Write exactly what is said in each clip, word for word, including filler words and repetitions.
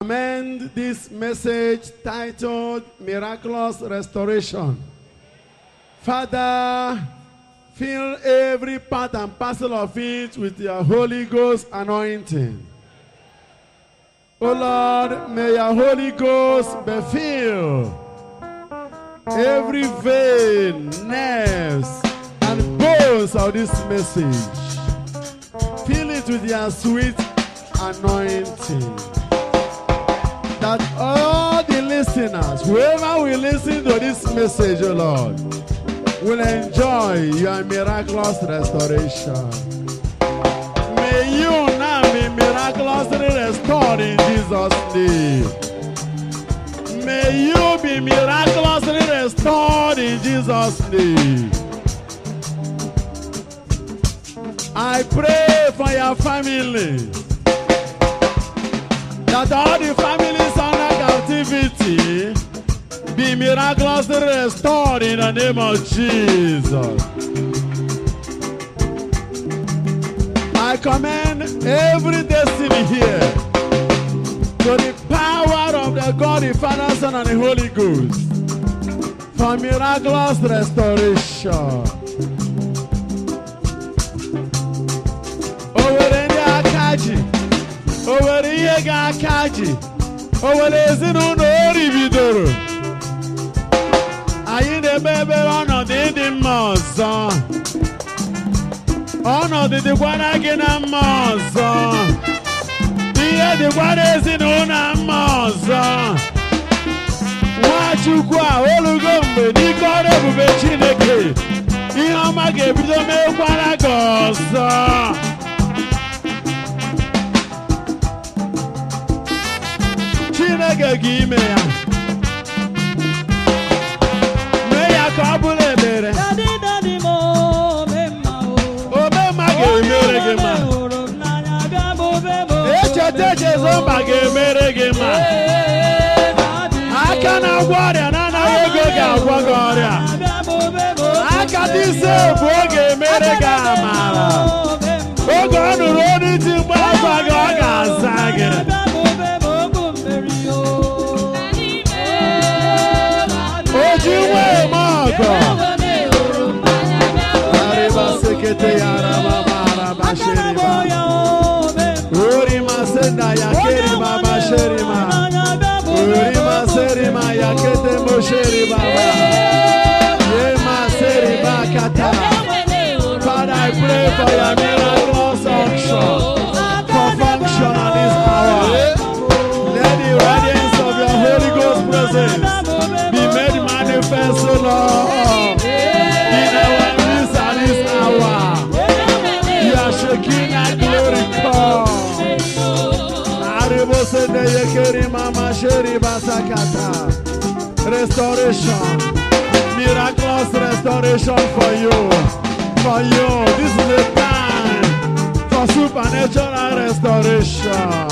Commend this message titled Miraculous Restoration. Father, fill every part and parcel of it with your Holy Ghost anointing. O Lord, may your Holy Ghost be filled. Every vein, nerves, and bones of this message. Fill it with your sweet anointing. That all the listeners, whoever will listen to this message, O Lord, will enjoy your miraculous restoration. May you now be miraculously restored in Jesus' name. May you be miraculously restored in Jesus' name. I pray for your family, that all the families under captivity be miraculously restored in the name of Jesus. I commend every destiny here to the power of the God, the Father, Son, and the Holy Ghost for miraculous restoration. Over in the Akaji, over in the Akaji, over the Zinun Oribidoro. Ayi de bebe ono de di mozo, ono de di kwana gina mozo, iye di kwana zinu na mozo. Wachukwa olugombe di kore bube Chineke, ihe ọma ga-ebido mekwana gozo. Chineke ga-ime ya. Kabule bere. Daddy daddy mo mema o. Obema ge mere ge ma. Eche teche zomba ge mere ge ma. Aka na gwaria na na ego ga gwa gwaria. Aka dise bo ge mere ga mara. Ogo nu roni ti gba gwa ga ga zage. Ojiwe mago. Arriba sekete yara baba bashirima. Uri masenda ya kerima bashirima. Uri maserima ya kete mosheri baba. Ye maseri bakata. Father, I pray for your miraculous action for function on this hour. Let the radiance of your Holy Ghost presence be made manifest, O Lord, in our midst at this hour. You are shaking our glory come. Restoration, miraculous restoration for you, for you. This is the time for supernatural restoration.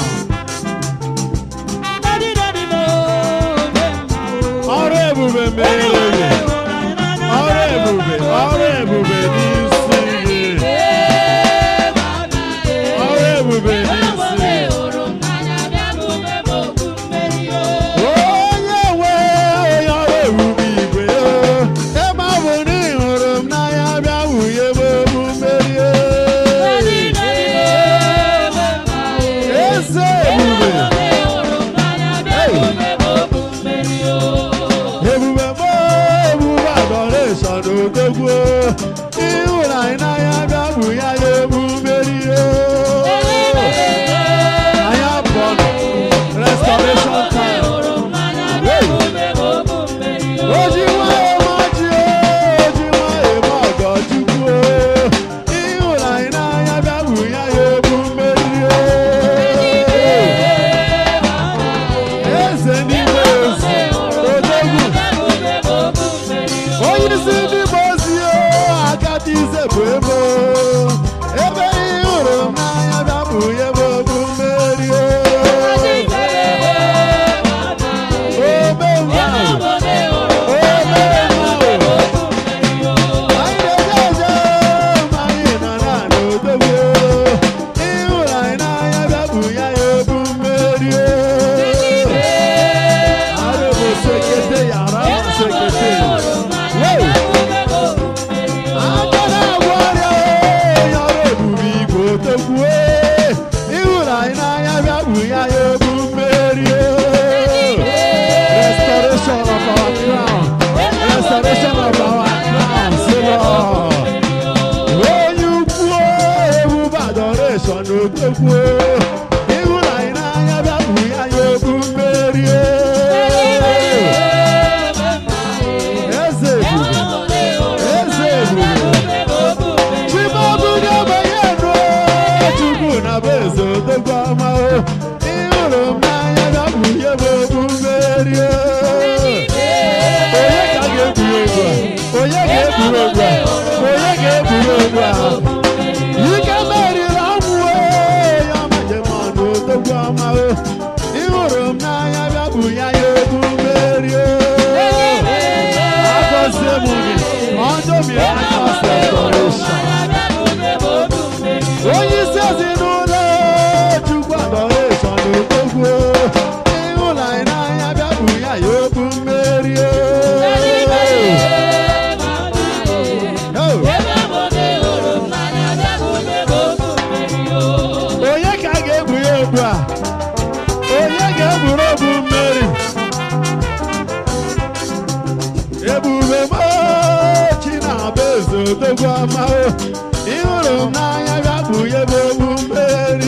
Ore bube mere, ore bube, ore bube disi, ore bube disi. Oh yeah, we, ore bube bube. Ema buni orum na ya bia uye bube mere. Ese bube. Restoration time. n'anya bịa bụ ya ya egwu mmeri agọzie m gị ọndụ miracles restoration onye isi ezinụlọ Chukwu adoration n'okpogbu ịhụla anyị n'anya bịa bụ ya ya egwu mmeri onye ka a ga-egwu ya egwu a onye ga-egburu egwu mmeri ebube m Chinaba eze odogwu ọma ịhụrụ m n'anya bịa bụ ya bụ egwu mmeri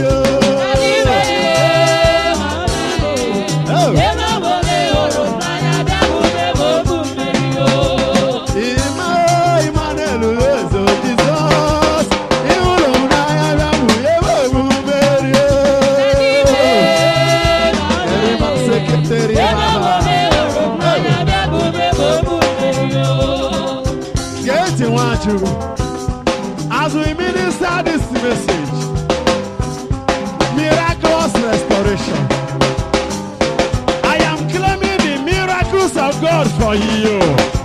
as we minister this message, miraculous restoration, I am claiming the miracles of God for you.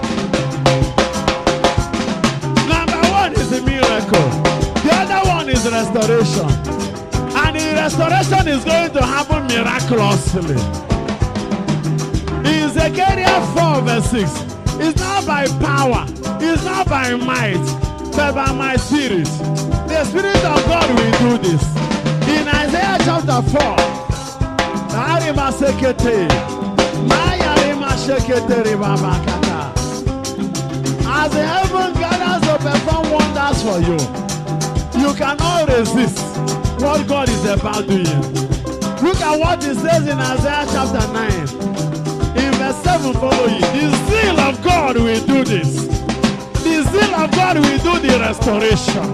Number one is the miracle. The other one is restoration. And the restoration is going to happen miraculously. In Zechariah four verse six, it's not by power, it's not by might, but by my spirit. The Spirit of God will do this. In Isaiah chapter four, as the heaven gathers to perform wonders for you, you cannot resist what God is about doing. Look at what it says in Isaiah chapter nine. In verse seven, follow you. The zeal of God will do this. The zeal of God will do the restoration.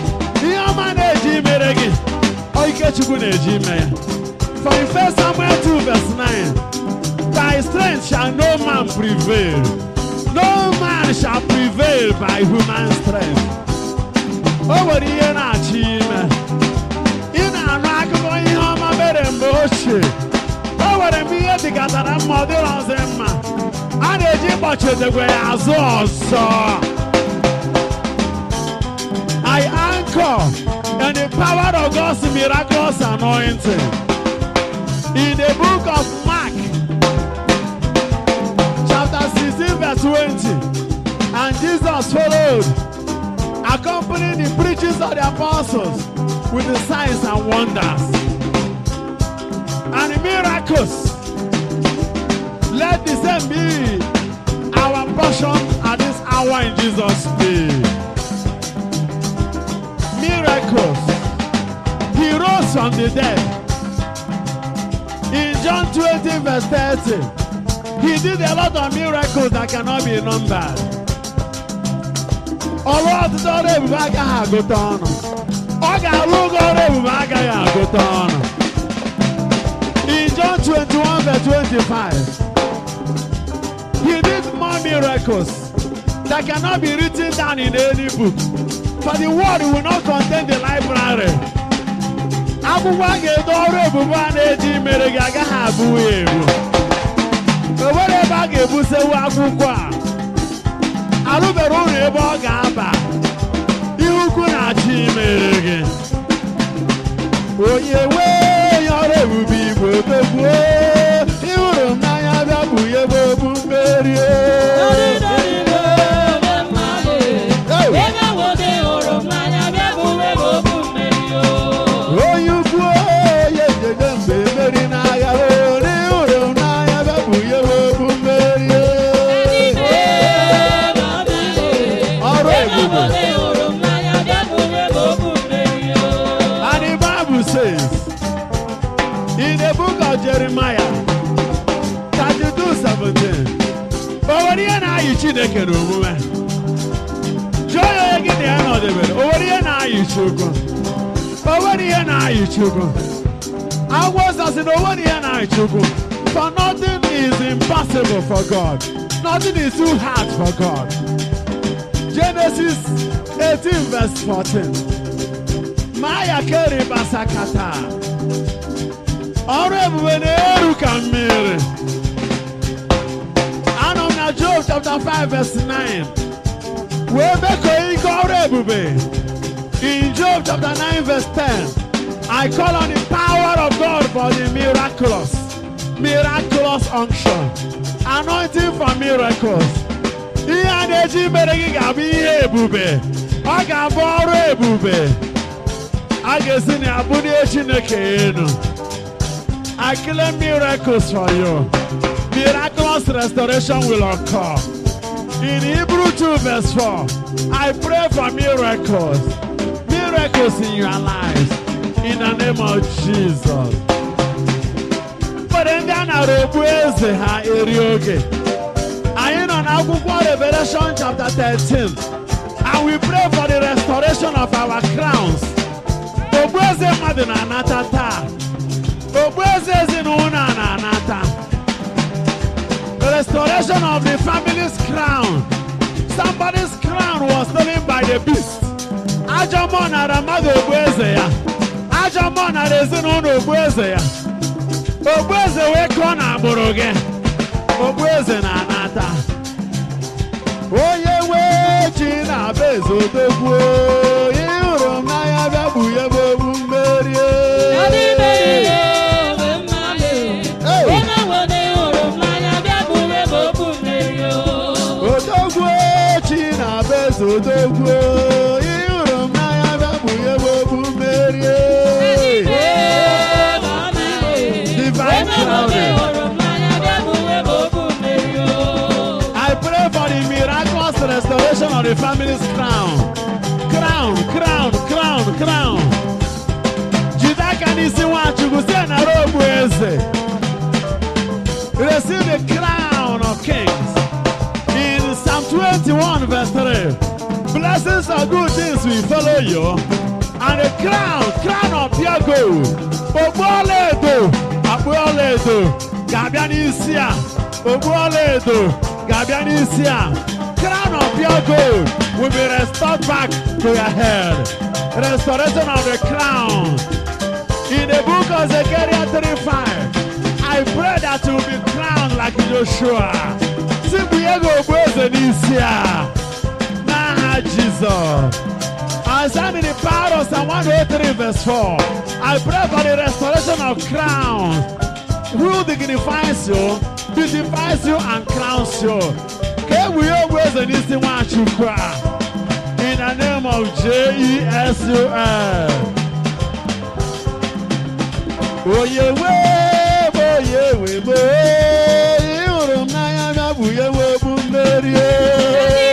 For in First Samuel two verse nine, by strength shall no man prevail. No man shall prevail by human strength. Over the year na chime. In a rock going home a better motion. Over the mere to get a model on them. And a jib watcher the way I saw. I anchor in the power of God's miraculous anointing. In the book of Mark, chapter sixteen, verse twenty, and Jesus followed, accompanying the preachings of the apostles with the signs and wonders and the miracles. Let the same be our portion at this hour in Jesus' name. Miracles. He rose from the dead. In John twenty verse thirty, he did a lot of miracles that cannot be numbered. Ọlọ́run ti tọ́rọ ebùbá agaghị agụta ọnụ. Ọ ga-alụ ụgwọ ọrụ ebùbá agaghị agụta ọnụ. In John twenty-one verse twenty-five, he did more miracles that cannot be written down in any book. For the word will not contain the library. Akwụkwọ a ga-edo ọrụ ebùbá a na-eji mere gị agaghị abụ ebu. O nwere ebe a ga-ebusewu akwụkwọ a. Alụbere ụlọ ebe ọ ga-aba. Ihe ukwu na-achị mere gị. Onye wee ya ọrụ ebube Igbo togbuo. Ịhụrụ m n'anya bịa bụ ya ebe obu mmeri. Onye ukwu onye jeje mgbe mmeri n'agha. Ịhụrụ m n'anya bịa bụ ya ebe obu mmeri. And the Bible says in the book of Jeremiah thirty-two seventeen, but when you know you Chineke n'omume, joy onye gị na ya nọdebere, o nwere ihe na-ayị Chukwu, o nwere ihe na-ayị Chukwu. Agwọ sasị na o nwere ihe na-ayị Chukwu, for nothing is impossible for God, nothing is too hard for God. Genesis eighteen verse fourteen. Maya keri basakata. Ọrụ ebube na-eru ka mmiri. Anọ m na Job chapter five verse nine. Wee bekọọ ike ọrụ ebube. In Job chapter nine verse ten, I call on the power of God for the miraculous, miraculous unction, anointing for miracles. Ihe a na-eji mere gị ga-abụ ihe ebube. Ọ ga-abụ ọrụ ebube. A ga-esi na abụ ndị Chineke enu. I claim miracles for you. Miraculous restoration will occur. In Hebrew two verse four, I pray for miracles. Miracles in your lives. In the name of Jesus. But then na robu eze ha eri oge. Anyị nọ n'akwụkwọ Revelation chapter thirteen. And we pray for the restoration of our crowns. Ogbu eze mmadụ na-anata taa. Ogbu eze ezinụlọ na-anata. The restoration of the family's crown. Somebody's crown was stolen by the beast. Ajọ mmụọ nara mmadụ ogbu eze ya. Ajọ mmụọ nara ezinụlọ ogbu eze ya. Ogbu eze wee kọọ na agbụrụ gị. Ogbu eze na-anata. Onye nwe chi na-abụ eze odogwu. Ịhụrụ m n'anya bịa kpughe m ogbu mmeri. Odogwu chi na-abụ eze odogwu. Ịhụrụ m n'anya bịa kpughe m ogbu mmeri. Divine crowning. I pray for the miraculous restoration of the family's crown. Crown, crown, crown, crown. Jidaka n'isi Nwachukwu si na robu eze. Receive the crown of kings. In Psalm twenty-one verse three, blessings of good things will follow you. And the crown, crown of pure gold. Ogbu ọla edo, akpụ ọla edo, ga-abịa n'isi a. Ogbu ọla edo, ga-abịa n'isi a. Crown of pure gold will be restored back to your head. Restoration of the crown. In the book of Zechariah three five, I pray that you will be crowned like Joshua. Sibuyego ogbu eze n'isi a. N'aha Jesus. I stand in the power of Psalm one oh three verse four. I pray for the restoration of crowns. Who dignifies you, beautifies you, and crowns you. In the name of J E S U S. Oh yeah, way, oh yeah, way, boy. You're my love, we are moving very.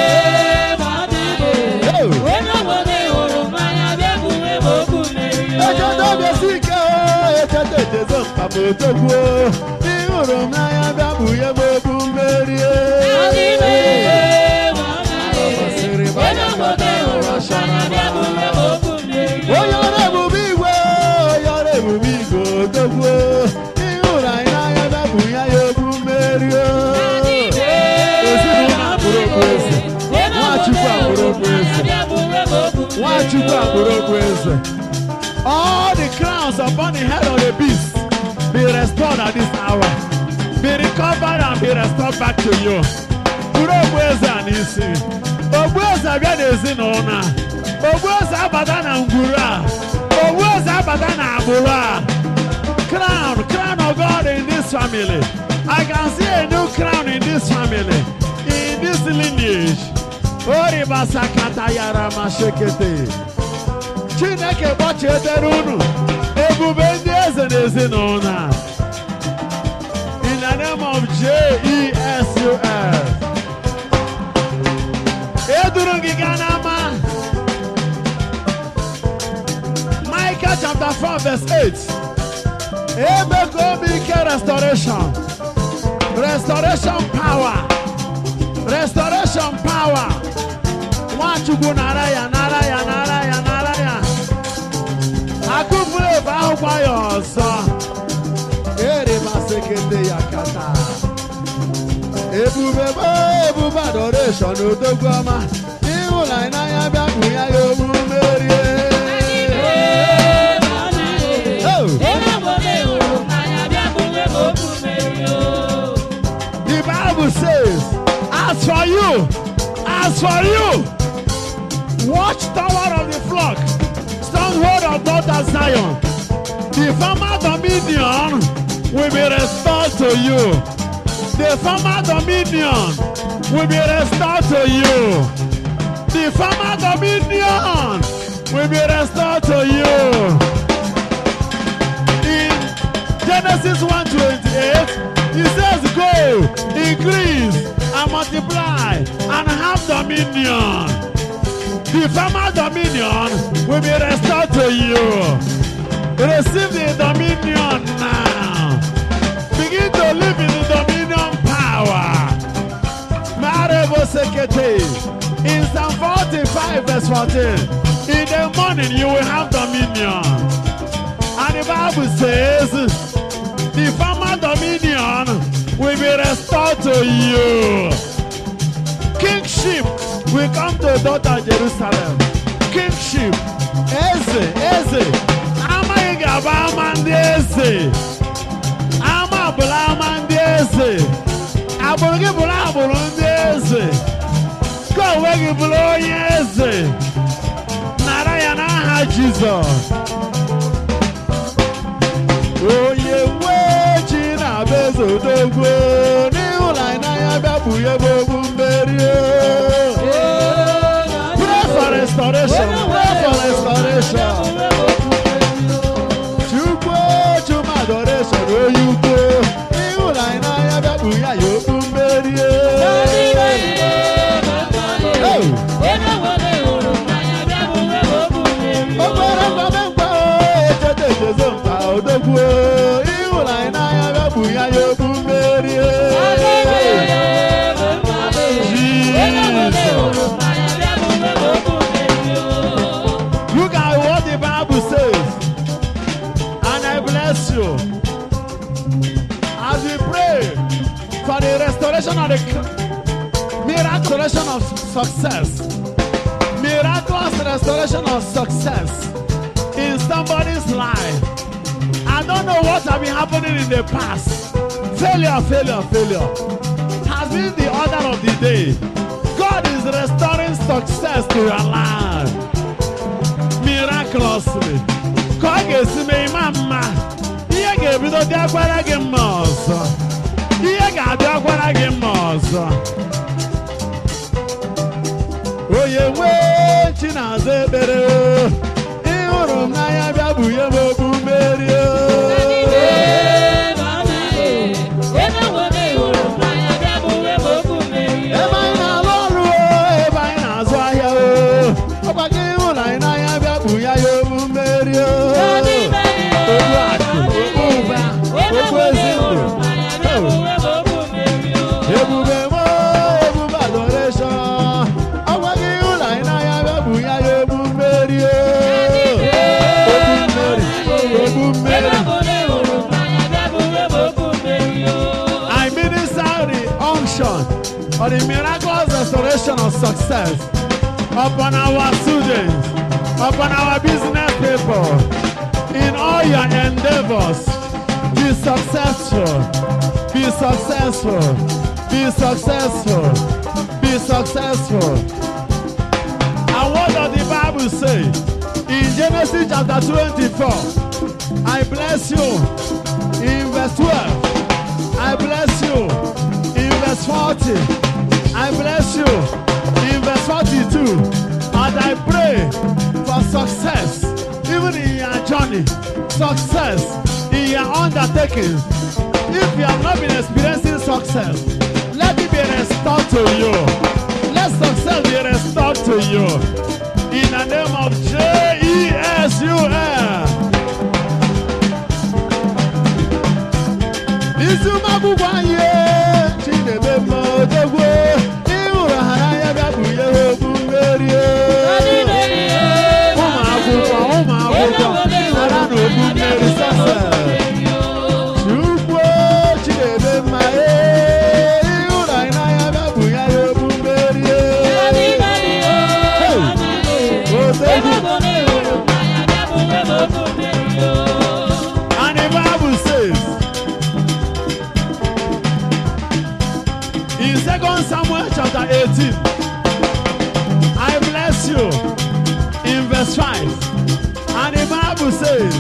All the crowns upon the head of the beast be restored at this hour. Be recovered and be restored back to you. Ogbueze anisi. Ogbueze abịa n'ezinụlọ. Ogbueze abata na ngwuru a. Ogbueze abata na agbụrụ a. Crown, crown of God in this family. I can see a new crown in this family, in this lineage. Oribasakata yara mashekete. Chineke gbachetere unu. Ebube ndị eze n'ezinụlọ. In the name of J E S U S. Eduru gị gaa n'ama. Micah chapter four verse eight. Ebe ka obi ike restoration. Restoration power. Restoration power. Nwachukwu nara ya, nara ya, nara ya, nara ya. Akụfuru ebe ahụ kwa ya ọzọ. Eri masekete ya kata. Ebube bụ ebube adoration odogwu ọma. Ịhụla n'anya bịa bụ ya ya ogbu merie. As for you, as for you, watch tower of the flock, stronghold of daughter Zion, the former dominion will be restored to you. The former dominion will be restored to you. The former dominion will be restored to you. In Genesis one twenty-eight, he says, go, increase, and multiply, and have dominion. The former dominion will be restored to you. Receive the dominion now. Begin to live in the dominion power. In Psalm forty-five verse fourteen, in the morning you will have dominion. And the Bible says, the former dominion will be restored to you. Kingship will come to daughter Jerusalem. Kingship. Eze, Eze. Ama igaba amandi Eze. Ama bula amandi Eze. Abulugi bula abulundi Eze. Go wegi bula onye Eze. Nara ya n'aha Jesus. Oye wechi na bezo dogwe. Ni ulai na ya babuye bobu mberi. Pray for restoration. Pray for restoration. Chukwu chuma adoration. Oyuko. Ni ulai na ya babuye yobu mberi. Look at what the Bible says, and I bless you as we pray for the restoration of the miraculous of success, miraculous restoration of success in somebody's life. I don't know what has been happening in the past. Failure, failure, failure has been the order of the day. God is restoring success to your life miraculously. God is me, mama. He gave me the Diaguara Gemos. He got Diaguara Gemos. Oh, you wait in a zebere. In Naya Babuya Bobumerio. For the miraculous restoration of success upon our students, upon our business people, in all your endeavors. Be successful, be successful, be successful, be successful. And what does the Bible say? In Genesis chapter twenty-four, I bless you. In verse twelve, I bless you. In verse forty, I bless you. In verse forty-two, and I pray for success, even in your journey, success in your undertaking. If you have not been experiencing success, let it be restored to you. Let success be restored to you. In the name of J E S U L. In Second Samuel chapter eighteen, I bless you in verse five. And the Bible says,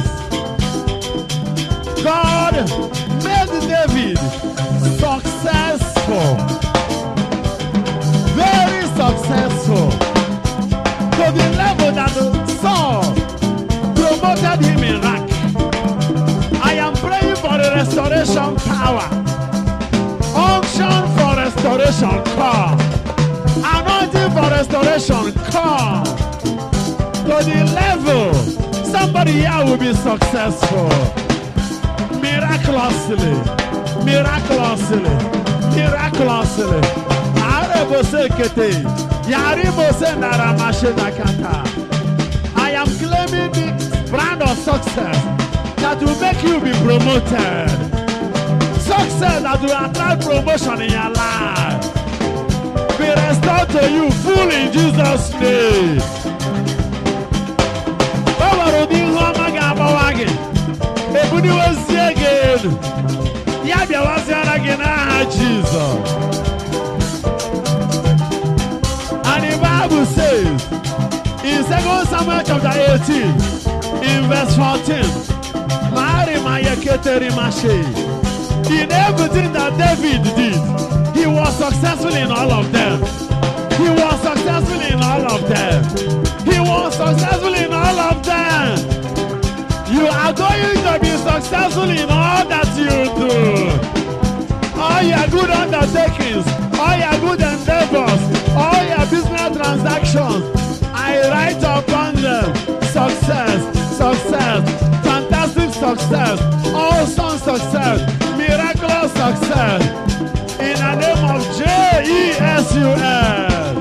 God made David successful, very successful, to the level that Saul promoted him in rank. I am praying for the restoration power, unction for restoration, come, anointing for restoration, come, to the level somebody here will be successful. Miraculously, miraculously, miraculously. I am claiming the brand of success that will make you be promoted. Success that will attract promotion in your life. Be restored to you full in Jesus' name. Ebuni was again. Yabia was again. Jesus. And the Bible says in Second Samuel chapter eighteen, in verse fourteen, in everything that David did, he was successful in all of them. He was successful in all of them. He was successful in all of them. You are going to be successful in all that you do. All your good undertakings, all your good endeavors, all your business transactions, I write upon them success, success, fantastic success, awesome success, miraculous success. In the name of J E S U S.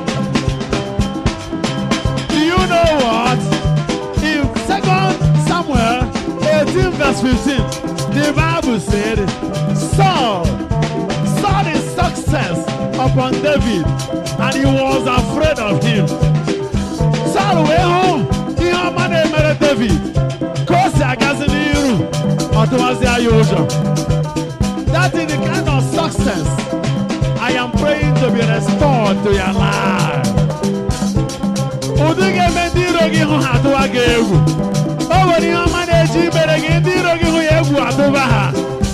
Do you know what? In Second Samuel eighteen verse fifteen, the Bible said, Saul saw the success upon David and he was afraid of him. Saul went home, he had married David. Because he has a new that is the kind of success I am praying to be restored to your life. Udige mendirogi hu hatuwa gegu. Oweri hama neji beregi ndirogi hu yegu atuba ha.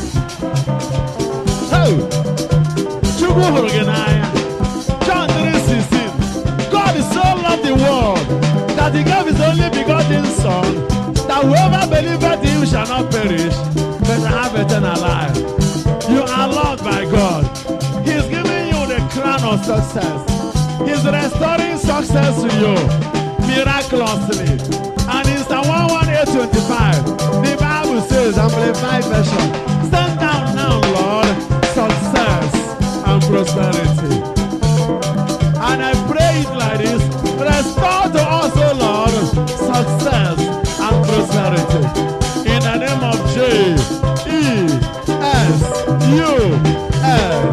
Hey, Chukwu huru gị n'anya. John three sixteen. God so loved the world that he gave his only begotten Son, that whoever believeth in him shall not perish, but have eternal life. You are loved by God. He's giving you the crown of success. He's restoring success to you miraculously. And in Psalm one eighteen twenty-five, the Bible says, Amplified version, stand down now, Lord, success and prosperity. And I pray it like this, restore to us, O Lord, success and prosperity. In the name of J E S U S.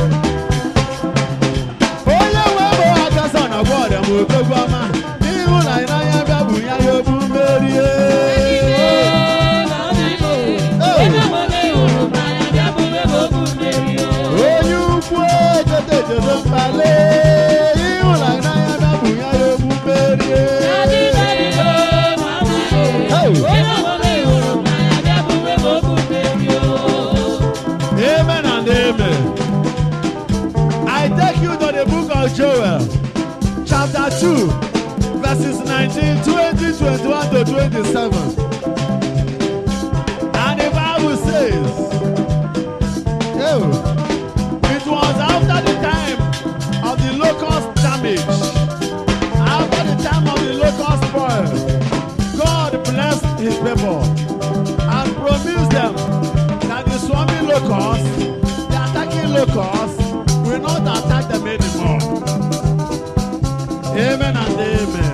Amen and amen. I take you to the book of Joel, chapter two, verses nineteen, twenty, twenty-one to twenty-seven. And the Bible says, oh, it was after the time of the locust damage, after the time of the locust spoil, God blessed his people and promised them that the swarming locusts, the attacking locusts, will not attack them anymore. Amen and amen.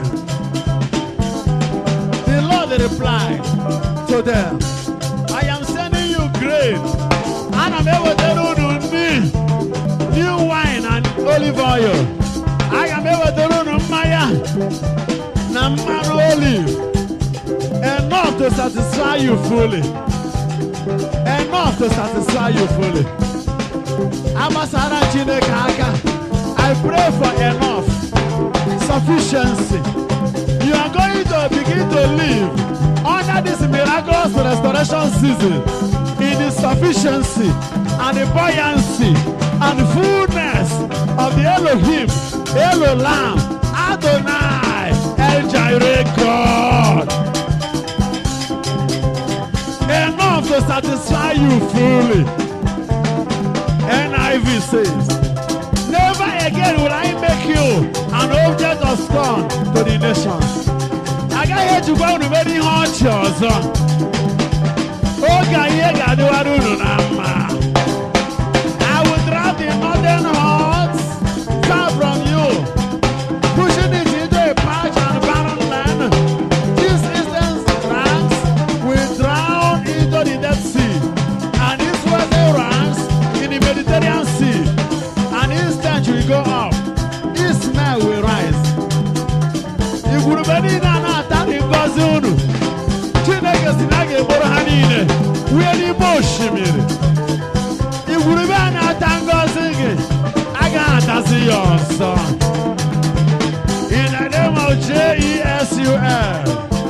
The Lord replied to them, I am sending you grain, and I'm able to do new wine and olive oil. I am able to do maya, namar olive, enough to satisfy you fully. Enough to satisfy you fully. I I pray for enough sufficiency. You are going to begin to live under this miraculous restoration season in the sufficiency and the buoyancy and the fullness of the Elohim, Elolam, Adonai, El Jireh God. Enough to satisfy you fully. N I V says, never again will I make you an object of scorn to the nations. I got here to go to very hard shows. I will drive the northern hordes far from you, pushing it into a parched and barren land. This eastern ranks will drown into the Dead Sea, and this western ranks in the Mediterranean Sea, and his stench will go up, his smell will rise. If we ready now, that in Gazunu, Chineke Sinage Borhanine, we are the Boshimir. If we ready now, Tango singing, I got to see your son. In the name of J E S U L.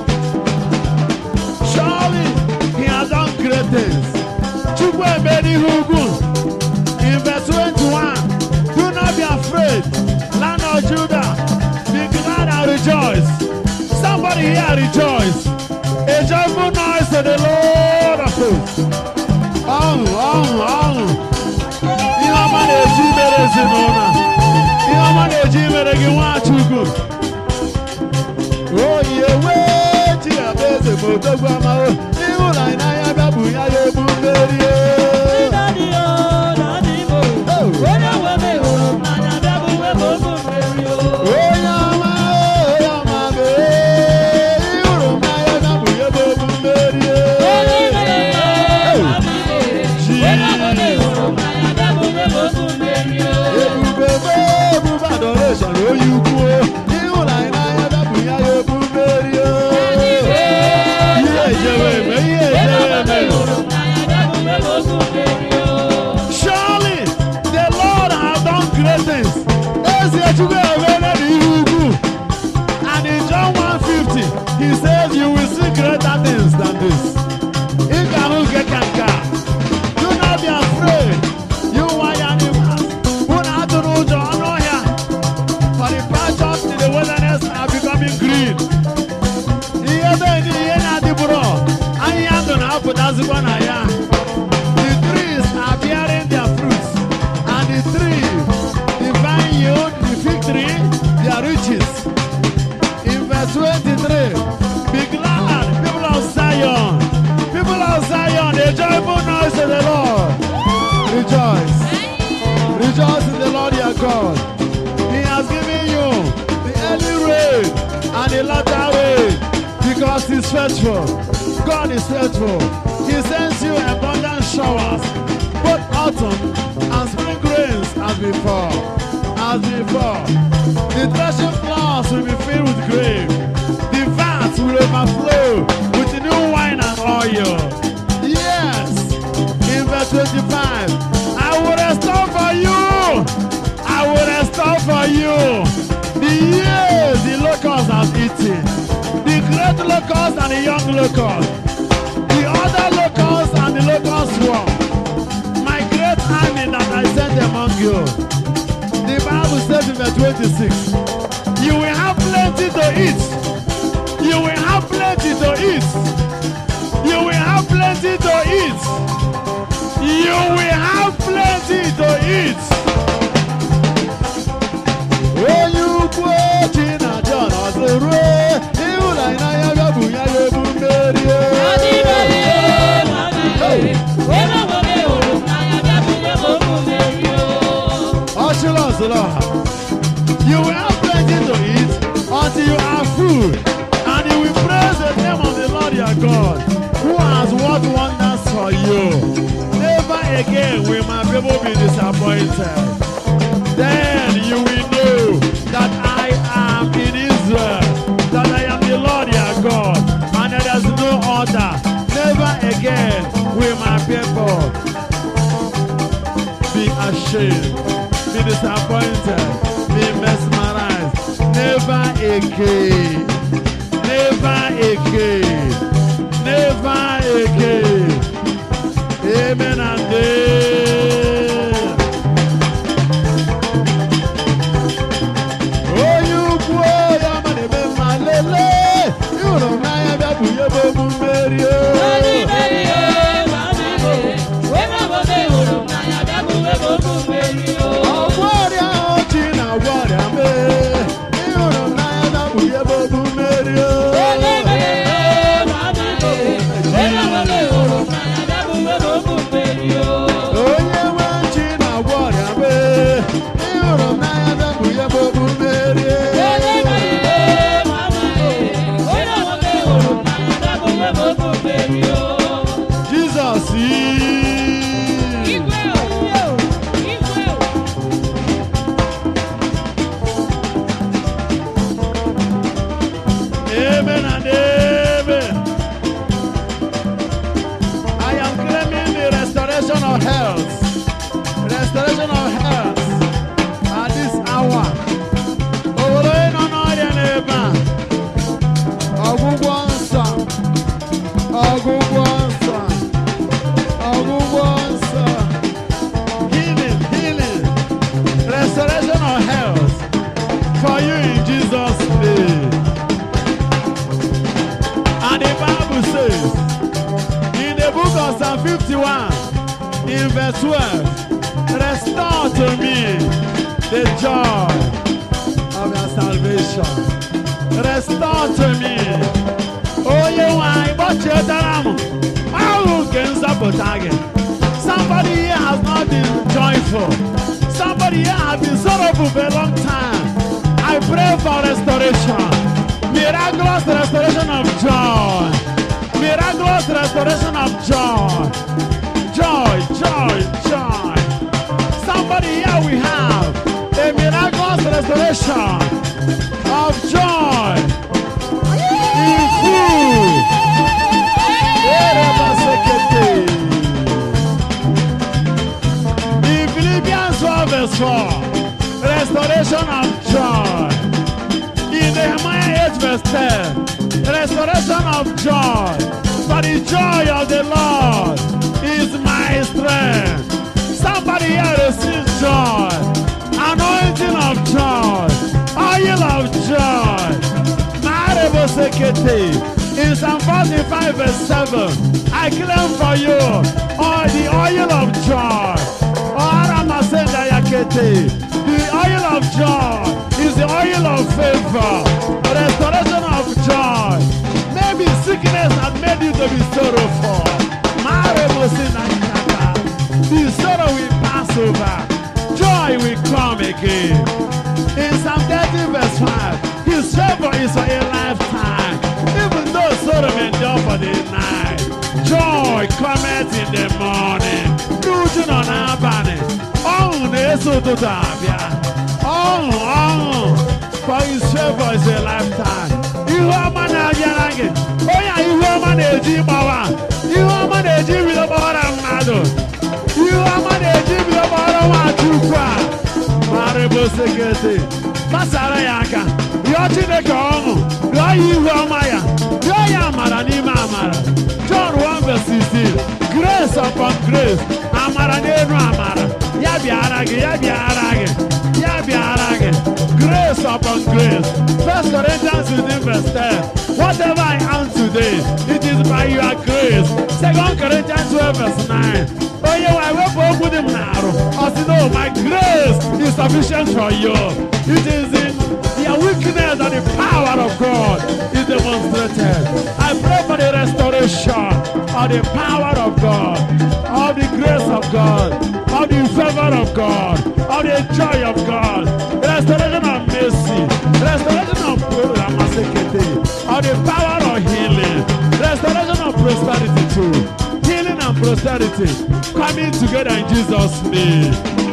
Surely he has done great things. Chukwe Bedi Hugun. In verse twenty-one, do not be afraid, land of Judah, be glad and rejoice. Somebody here rejoice. A joyful noise to the Lord of hosts. Oh, oh, oh. Ihaman ejimere zinona. Ihaman ejimere giwachuku. Oh, yeah, wait, yeah, there's a photograph. You like I am a buya, you bury. Surely the Lord has done great things. And in John one fifty, he says, you will see greater things than this. Do not be afraid, you wild animals. For the pastures in the wilderness are becoming green. The trees are bearing their fruits, and the tree, the vineyard, the fig tree, their riches. In verse twenty-three, be glad, people of Zion, people of Zion, a joyful noise to the Lord. Rejoice, rejoice in the Lord your God. He has given you the early rain and the latter rain, because he's faithful. God is faithful. He sends you abundant showers, both autumn and spring rains as before. As before. The threshing floors will be filled with grain. The vats will overflow with new wine and oil. Yes. In verse twenty-five, I will restore for you. I will restore for you the years the locusts have eaten. The great locust and the young locust. The other locusts and the locust swarm. My great army that I sent among you. The Bible says in verse twenty-six, you will have plenty to eat. You will have plenty to eat. You will have plenty to eat. You will have plenty to eat. Oh, you quote in a John or the road. You like I have a buya, you bury. You will have plenty to eat until you are full, and you will praise the name of the Lord your God, who has worked wonders for you. Never again will my people be disappointed. Then you will know that I am in Israel, that I am the Lord your God, and there is no other. Never again will my people be ashamed, be disappointed, be mesmerized. Never again. Never again. Never again. Amen and amen. Oh, you boy, I'm an amen, my lele. You don't know, I'm a boy, I'm a boy, restoration of health at this hour. Oh, no, no, no, Ogugwansa, Ogugwansa, Ogugwansa. Healing, healing, restoration of health for you in Jesus' name. And the Bible says in the book of Psalm fifty-one, in verse twelve, restore to me the joy of your salvation. Restore to me. Oh, you want what you done? How can sabotage? Somebody here has not been joyful. Somebody here has been sorrowful for a long time. I pray for restoration. Miraculous restoration of joy. Miraculous restoration of joy. Joy, joy, joy. Somebody here we have a miraculous restoration of joy in food. In Philippians twelve verse four, restoration of joy. In Nehemiah eight verse ten, restoration of joy. For the joy of the Lord is my strength. Somebody here receives joy, anointing of joy, oil of joy. In Psalm forty-five verse seven, I claim for you all the oil of joy. The oil of joy is the oil of favor, restoration of joy. Maybe sickness has made you to be sorrowful. The sorrow will pass over. Joy will come again. In Psalm thirty verse five, his favor is for a lifetime. Even though sorrow may endure for the night, joy cometh in the morning. Losing on our banner. Oh, neso to tabia. Oh, oh. For his favor is a lifetime. You are man again. Oh, yeah, you are man a Jibawa. You are man a Jibawa. You are man a Jibawa. Marebo Sekete. Masara Yaka. Yachine Kong. Yayi Maya. Yaya Maranima Amara. John one verse sixteen. Grace upon grace. Amara Nero Amara. Yabi Arage. Yabi Arage. Yabi Arage. Grace upon grace. First Corinthians fifteen verse ten. Whatever I am today, it is by your grace. Second Corinthians twelve verse nine. Oh, yeah, I will go with him now. As you know, my grace is sufficient for you. It is in your weakness that the power of God is demonstrated. I pray for the restoration of the power of God, of the grace of God, of the favor of God, of the joy of God, restoration of mercy, restoration of of the power of healing, restoration of prosperity too. Healing and prosperity coming together in Jesus' name.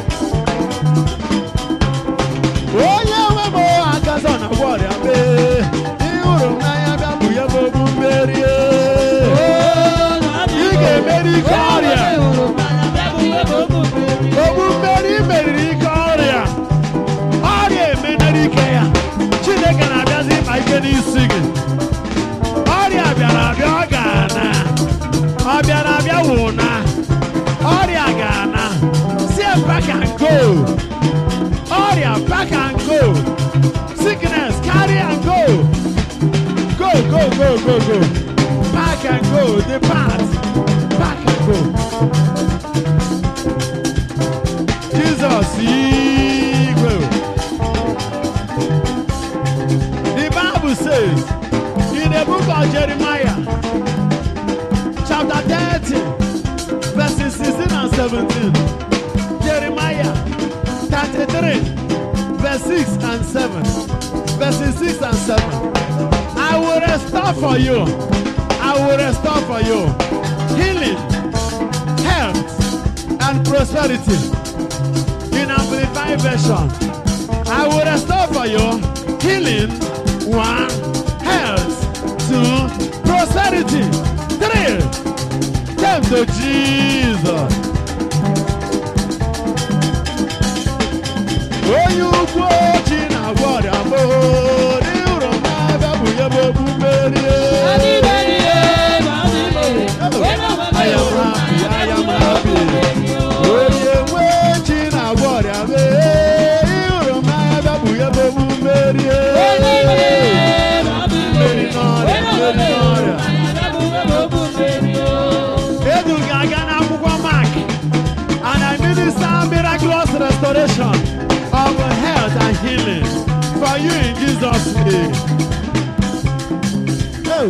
Oh yeah, we go against on a warrior. You don't know we have a boomberry. You get very warrior. Oh boomberry. ihe n'isi gị. Ọrịa bịara abịa ọ ga-ana. Ọ bịara abịa wụ na. Ọrịa ga-ana. See back and go. Ọrịa back and go. Sickness carry and go. Go, go, go, go, go. Back and go. Depart. Back and go. Jesus, evil. The Bible says in the book of Jeremiah, chapter thirty, verses sixteen and seventeen. Jeremiah thirty-three, verse six and seven. Verses six and seven. I will restore for you. I will restore for you healing, health, and prosperity. In Amplified Version, I will restore for you healing, one, health, two, prosperity, three. Come to Jesus. Oh, you go, Gina, what I'm going. You don't have a book, I am happy, I am happy. Oh, you waiting, I what I'm you don't have a book, and I minister miraculous restoration of health and healing for you in Jesus' name. Oh,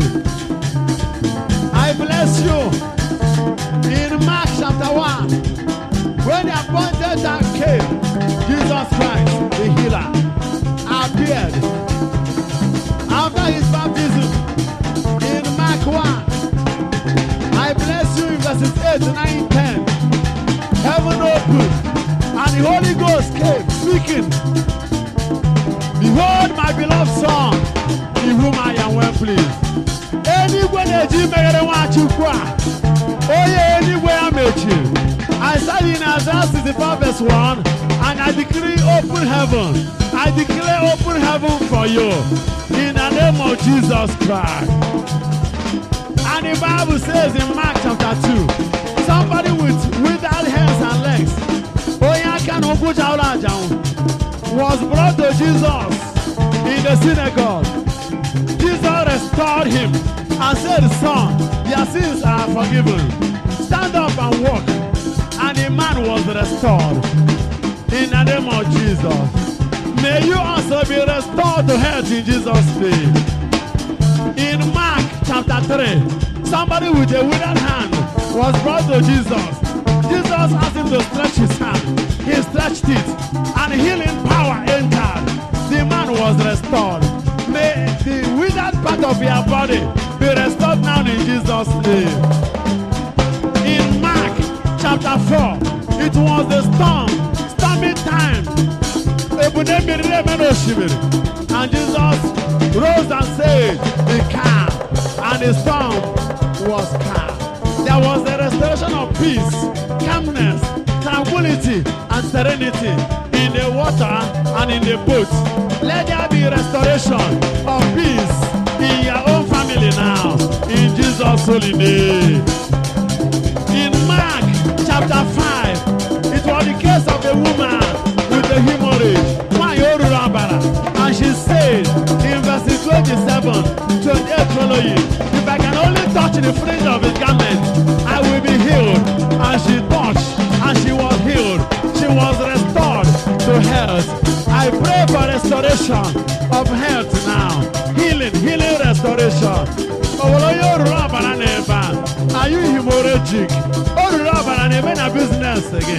I bless you. In Mark chapter one, when the appointed time came, Jesus Christ, the healer, appeared after his baptism. In Mark one, I bless you in verses eight, nine, ten. Heaven opened, and the Holy Ghost came speaking. Behold my beloved Son, in whom I am well pleased. Anywhere they do make it want you cry. Oh yeah, anywhere I met you. I said in Isaiah sixty-four verse one, and I decree open heaven. I declare open heaven for you in the name of Jesus Christ. And the Bible says in Mark chapter two, somebody with without hands and legs, was brought to Jesus in the synagogue. Jesus restored him and said, "Son, your sins are forgiven. Stand up and walk." And the man was restored in the name of Jesus. May you also be restored to health in Jesus' name. In Mark chapter three, somebody with a withered hand was brought to Jesus. Jesus asked him to stretch his hand. He stretched it, and healing power entered. The man was restored. May the withered part of your body be restored now in Jesus' name. In Mark chapter four, it was the storm, stormy time. And Jesus rose and said, "Be calm," and the storm was calm. There was a restoration of peace, calmness, tranquility, and serenity in the water and in the boat. Let there be restoration of peace in your own family now, in Jesus' holy name. In Mark chapter five, it was the case of a woman with a hemorrhage, and she said in verses twenty-seven, twenty-eight following, "If I can only touch the fringe of his garment, I will be healed." And she touched, and she was healed. She was restored to health. I pray for restoration of health now. Healing, healing, restoration. Are you hemorrhagic? A business again.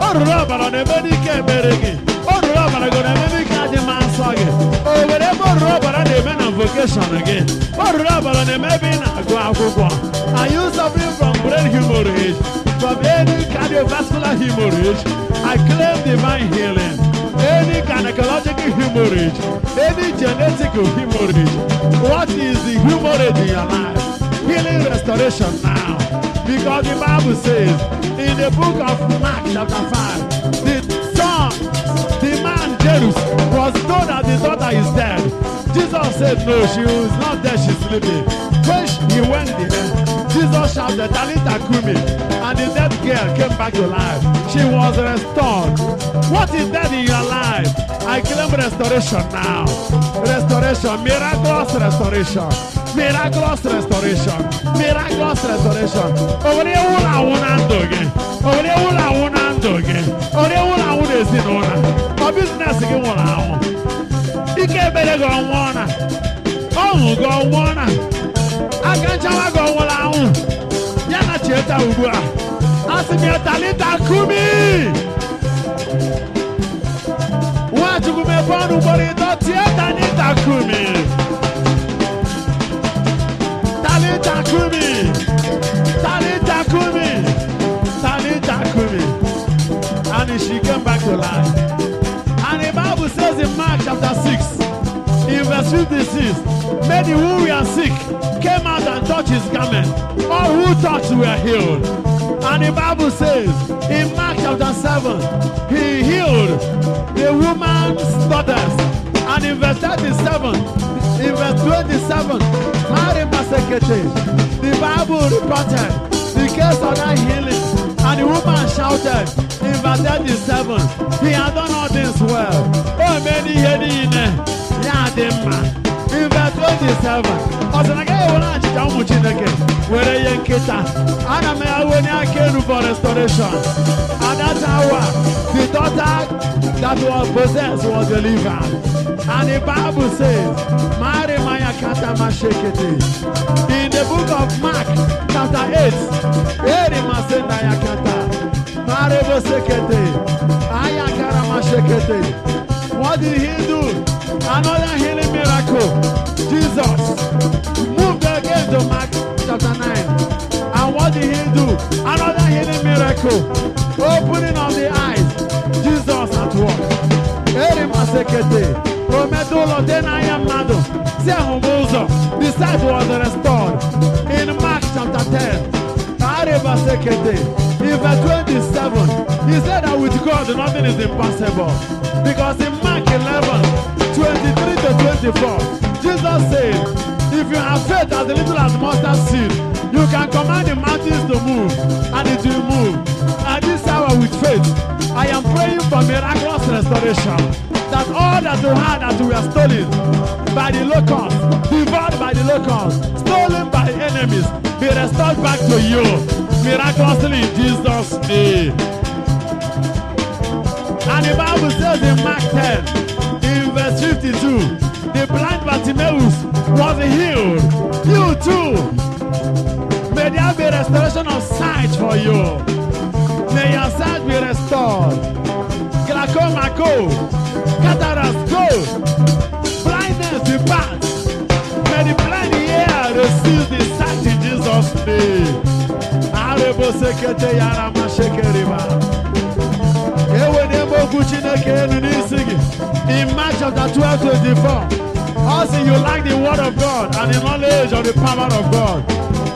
Oh, whatever rubber and a man on vocation again. Or rubber and a maybe are you suffering from brain hemorrhage? From any cardiovascular hemorrhage? I claim divine healing. Any gynecological hemorrhage, any genetic hemorrhage. What is the hemorrhage in your life? Healing restoration now. Because the Bible says in the book of Mark chapter five, the son, the man Jairus, was told that his daughter is dead. Jesus Jesus said no, she was not there, she's sleeping. When she, he went there, Jesus shouted, Talita Kumi, and the dead girl came back to life. She was restored. What is dead in your life? I claim restoration now. Restoration, miraculous restoration. Miraculous restoration. Miraculous restoration. Over the whole I want to again. Over the whole I want to again. Over the whole I want to see no one. My business again one I want. You can't better go on one. Oh, go on one. I can't go on one. Yana Cheta Ubua. Ask me a Talita Kumi. What you go me for nobody don't hear Talita Kumi. Talita Kumi. Talita Kumi. Talita Kumi. And she came back to life. And the Bible says in Mark chapter six, in verse fifty-six, many who were sick came out and touched his garment. All who touched were healed. And the Bible says in Mark chapter seven, he healed the woman's daughters. And in verse thirty-seven, in verse twenty-seven, the Bible reported the case of that healing. And the woman shouted in verse thirty-seven, he had done all things well. Oh, many heady in there. Yeah, man. In verse twenty-seven, I was like, hey, well, I'm going to again. Where are you, Kita? And I'm going to came for restoration. At that hour, the daughter that was possessed was delivered. And the Bible says, Mary Maya Kata Mashekete. In the book of Mark, chapter eight, Eri Masenda Yakata, Mare Bosekete, Ayakara Mashekete. What did he do? Another healing miracle. Jesus moved again to Mark chapter nine. And what did he do? Another healing miracle. Opening of the eyes. Jesus at work. Eri Masekete. Omedulo then I am Mado. The sight was restored. In Mark chapter ten. In verse twenty-seven, he said that with God nothing is impossible. Because in Mark eleven, twenty-three to twenty-four, Jesus said, if you have faith as little as mustard seed, you can command the mountains to move, and it will move. At this hour with faith, I am praying for miraculous restoration. That all that you had that were stolen by the locusts, devoured by the locusts, stolen by enemies, be restored back to you miraculously in Jesus' name. And the Bible says in Mark ten, in verse fifty-two, the blind Bartimaeus was healed. You too. May there be restoration of sight for you. May your sight be restored. Glaucoma go. Cataracts go. Blindness depart. May the blind ear receive the sight in Jesus' name. Arebo sekete yara mashekeriba. Ewe nebo kuchineke enu nisigi. In Mark chapter twelve twenty-four. Also you like the word of God and the knowledge of the power of God.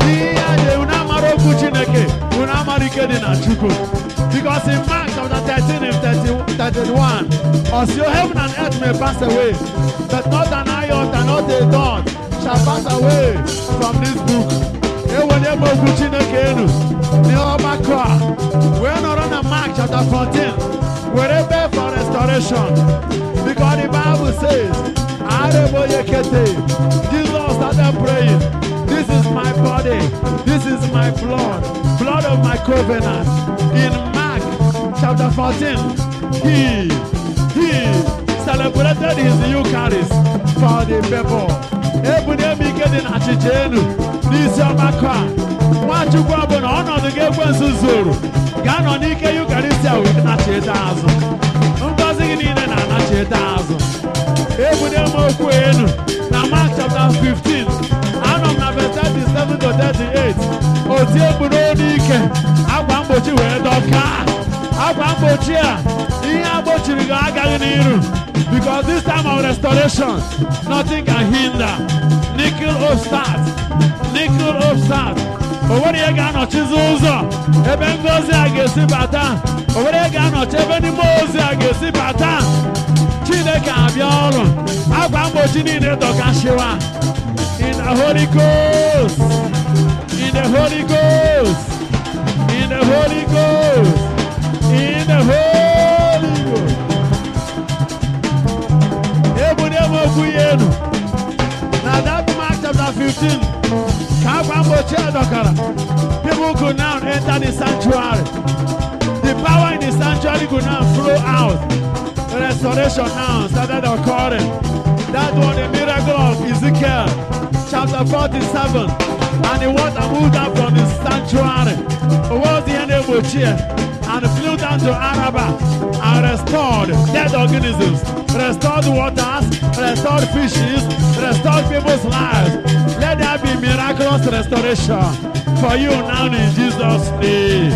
Because in Mark chapter thirteen and thirty-one, also heaven and earth may pass away, but not an iota and not a dot shall pass away from this book. We're not on a Mark chapter fourteen. We're there for restoration. Because the Bible says, Jesus started praying, this is my body, this is my blood, blood of my covenant. In Mark chapter fourteen, he, he celebrated his Eucharist for the people. Ebunemi getting achijenu, this yamaka. What you go on honor the game when Suzuru. Gano Nike Eucharist with Nachetazo. Undoesing in an Nachetazo. Ebunemo Queen, now Mark chapter fifteen, and on number thirty-seven to thirty-eight. Otie Nike, Abambochi Wedoka, Abambochia, Iabochi. Because this time of restoration, nothing can hinder. Nickel of start. Nickel of start. Over the Gano Chizuzo. Ebengozi Agesi Bata. Over the Gano Chebeni Mozi Agesi Bata. Chineke abịa ọrụ. Agwa mgbochi niile dọkashiwa. In the Holy Ghost. In the Holy Ghost. In the Holy Ghost. In the Holy Ghost. Ebunemo kuyenu. Now that Mark chapter fifteen. People could now enter the sanctuary. The power in the sanctuary could now flow out. The restoration now started occurring. That was the miracle of Ezekiel, chapter forty-seven. And the water moved out from the sanctuary towards the end of the chair and flew down to Araba and restored dead organisms, restored waters, restored fishes, restored people's lives. Let there be miraculous restoration for you now in Jesus' name.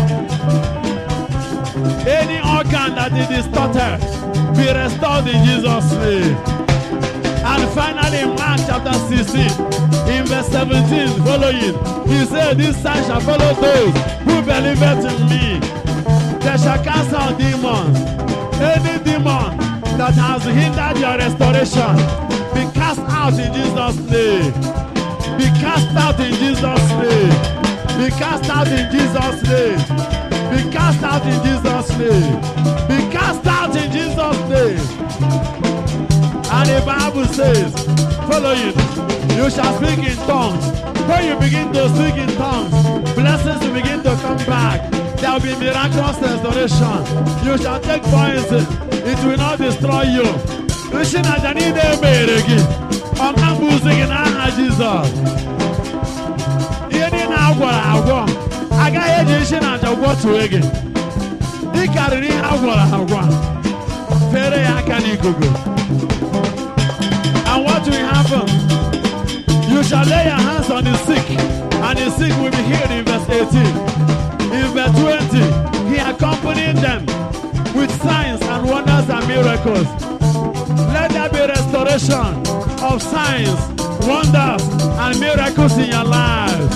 Any organ that is distorted, be restored in Jesus' name. And finally, in Mark chapter sixteen, in verse seventeen, following, he said, this sign shall follow those who believe in me. They shall cast out demons. Any demon that has hindered your restoration, be cast out in Jesus' name. Be cast out in Jesus' name. Be cast out in Jesus' name. Be cast out in Jesus' name. Be cast out in Jesus' name. And the Bible says, follow you. You shall speak in tongues. When you begin to speak in tongues, blessings will begin to come back. There will be miraculous restoration. You shall take poison. It will not destroy you. Listen, I need a baby. I'm not losing in our Jesus. You need now what I want. I got education and I want to again. You can't read how what I want. Very I can go. And what will happen? You shall lay your hands on the sick, and the sick will be healed in verse eighteen. In verse twenty, he accompanied them with signs and wonders and miracles. Let there be restoration of signs, wonders, and miracles in your life.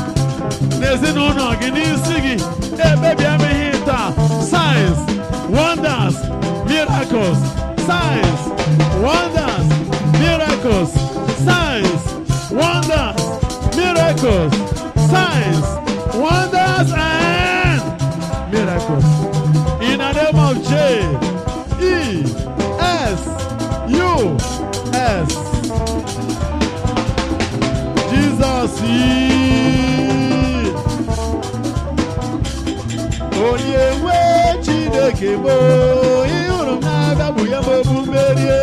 Signs, wonders, miracles, signs, wonders, miracles, signs, wonders, miracles, signs, wonders, and miracles. In the name of J E S U S. Jesus is. Oye we Chineke mo ihuru na ba bu ya mo bu merie.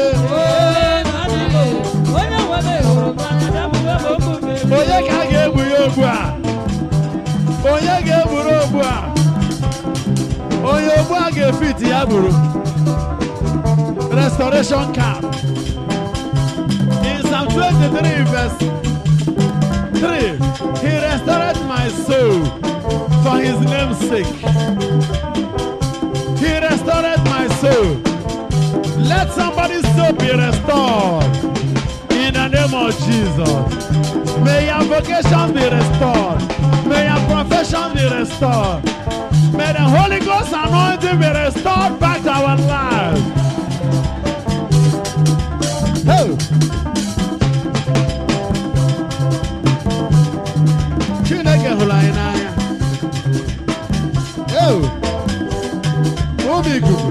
Oye ka ga-egbu ya ogbu a. Onye ga-egburu ogbu a. Onye ogbu a ga-efit ya gburu. Restoration camp. In Psalm twenty-three verse three, he restored my soul for his name's sake. He restored my soul. Let somebody's soul be restored in the name of Jesus. May your vocation be restored. May your profession be restored. May the Holy Ghost anointing be restored back to our lives. Oh. Chineke hụrụ anyị n'anya. Oh. Obi ikuku.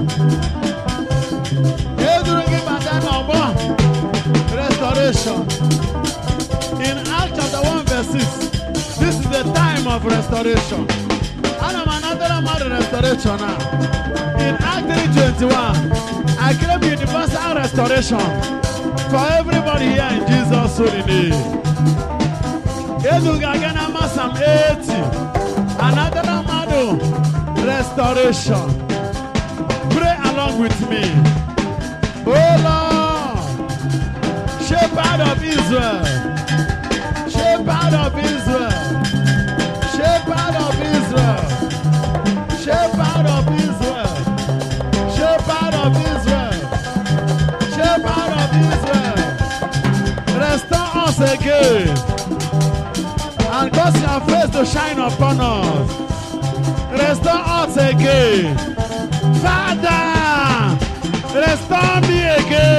Eduru gị bata n'ọgbọ. Restoration. In Acts chapter one verse six, this is the time of restoration. And I'm another man of restoration now. In Acts three twenty-one, I claim universal restoration for everybody here in Jesus' holy name. Edugagana Masam eighty, another man of restoration. Pray along with me. Oh Lord, Shepherd of Israel. Shepherd of Israel, Shepherd of Israel, Shepherd of Israel, Shepherd of Israel, Shepherd of Israel, restore us again and cause your face to shine upon us. Restore us again, Father. Restore me again.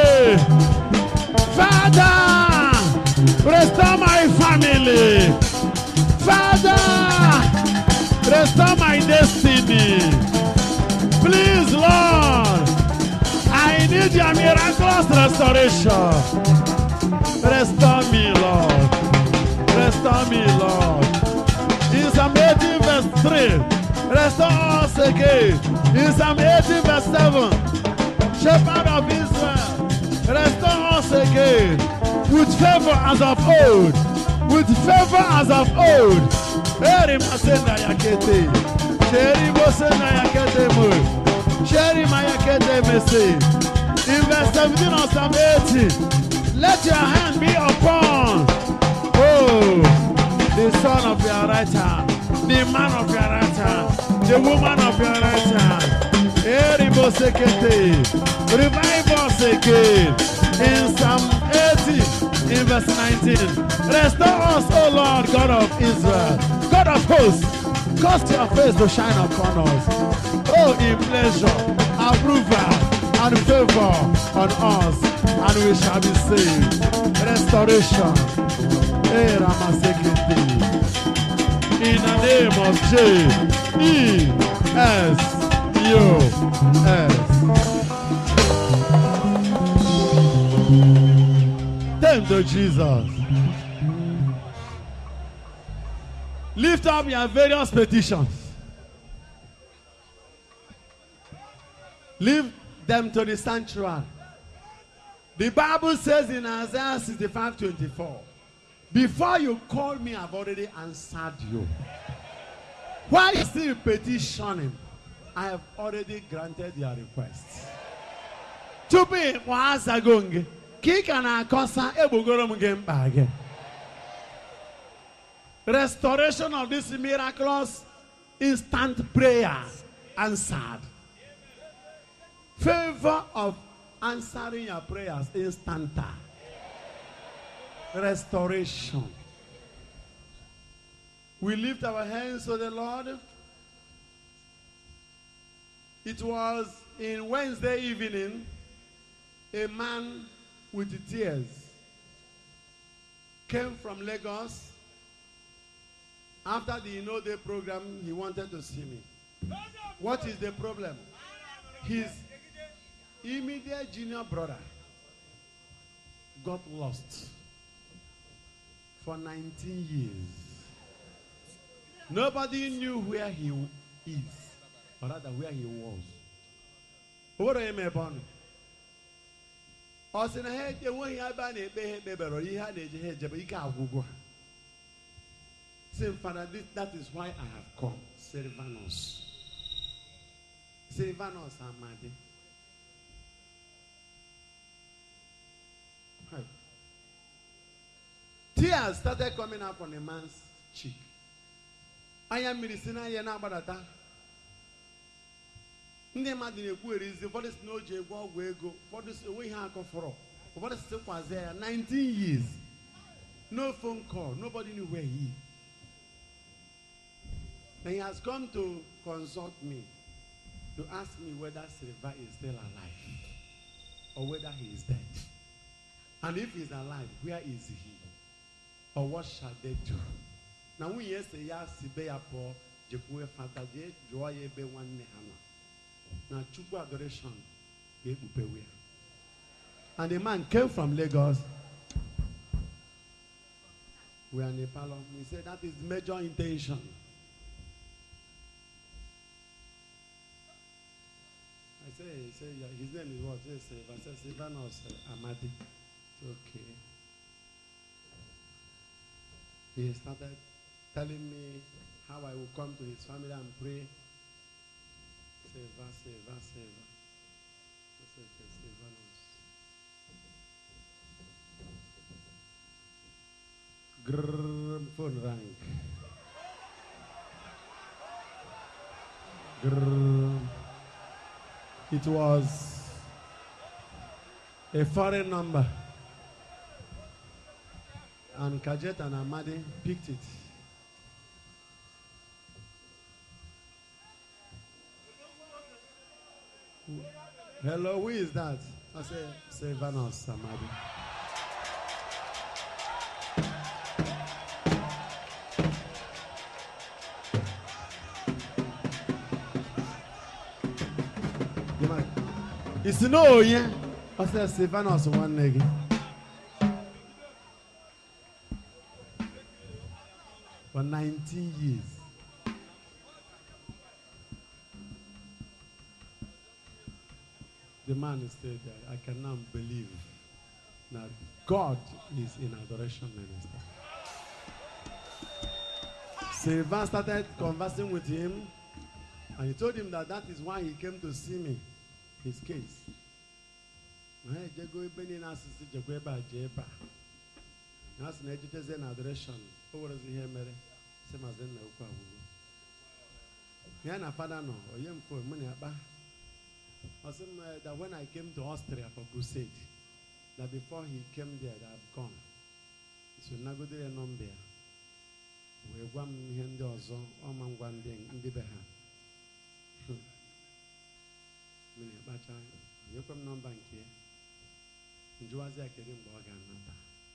Restore my destiny. Please, Lord. I need your miraculous restoration. Restore me, Lord. Restore me, Lord. In Psalm eighteen verse three, restore us again. In Psalm eighteen verse seven, Shepherd of Israel, restore us again. With favor as of old. With favor as of old. Eri masena yakete. Sheri bosena yakete mo. Sheri mayakete mese. In verse seventeen of Psalm eighteen, let your hand be upon, oh, the son of your right hand, the man of your right hand, the woman of your right hand. Revive us again. In Psalm eighty, in verse nineteen, restore us, O Lord, God of Israel, God of hosts, cause your face to shine upon us. Oh, in pleasure, approval, and favor on us, and we shall be saved. Restoration. In the name of J E S U S. Thank you, Jesus. Lift up your various petitions. Leave them to the sanctuary. The Bible says in Isaiah sixty-five twenty-four, before you call me, I've already answered you. While you still petitioning, I have already granted your request. Tupi waasagonge, kika na kosa ebugoro mgempa again. Restoration of this miraculous instant prayer answered. Favor of answering your prayers instanta. Restoration. We lift our hands to the Lord. It was in Wednesday evening, a man with tears came from Lagos. After the You Know Day program, he wanted to see me. What is the problem? His immediate junior brother got lost for nineteen years. Nobody knew where he is, or rather where he was. What are you making? I said, "Hey, you want to buy a baby? You had a baby. You can't go." Say, Father, this, that is why I have come. Silvanus. Silvanus Amadi. Tears started coming up on a man's cheek. I am medicine. I am not about that. Ndị mmadụ na-ekwu erizi ụfọdụ si n'oji egwu ọgwụ ego ụfọdụ si onwe ihe akọfọrọ ụfọdụ si kwaze ya nineteen years no phone call, nobody knew where he is. And he has come to consult me to ask me whether Silva is still alive or whether he is dead. And if he is alive, where is he? Or what shall they do? Now we yes say ya sibe ya po jekwe fata je joa ye be one nehana. Now chukwu adoration ye bupewe. And the man came from Lagos. We are in Nepal. He said that is major intention. I say, say yeah, his name is what? Yes, I said Silvanus Amadi. Okay. He started telling me how I will come to his family and pray. Seva, seva, seva. I said, Silvanus. Grrrr, phone rang. Grrrr. It was a foreign number. And Kajet and Amadi picked it. Hello, who is that? I said, Silvanus Amadi. It's no, yeah. I said, Stephanos one leg. For nineteen years. The man is still there. I cannot believe that God is in adoration minister. Sylvain started conversing with him, and he told him that that is why he came to see me, his case. That's an education adoration. What was he here, Mary? Same as in the Ukwa. Yana father no, or young for money about. That when I came to Austria for crusade, that before he came there, that I've gone. So now go there and number. We one hand also, or man one thing in the beha. You come no bank here. Njoazi akere mboga nata.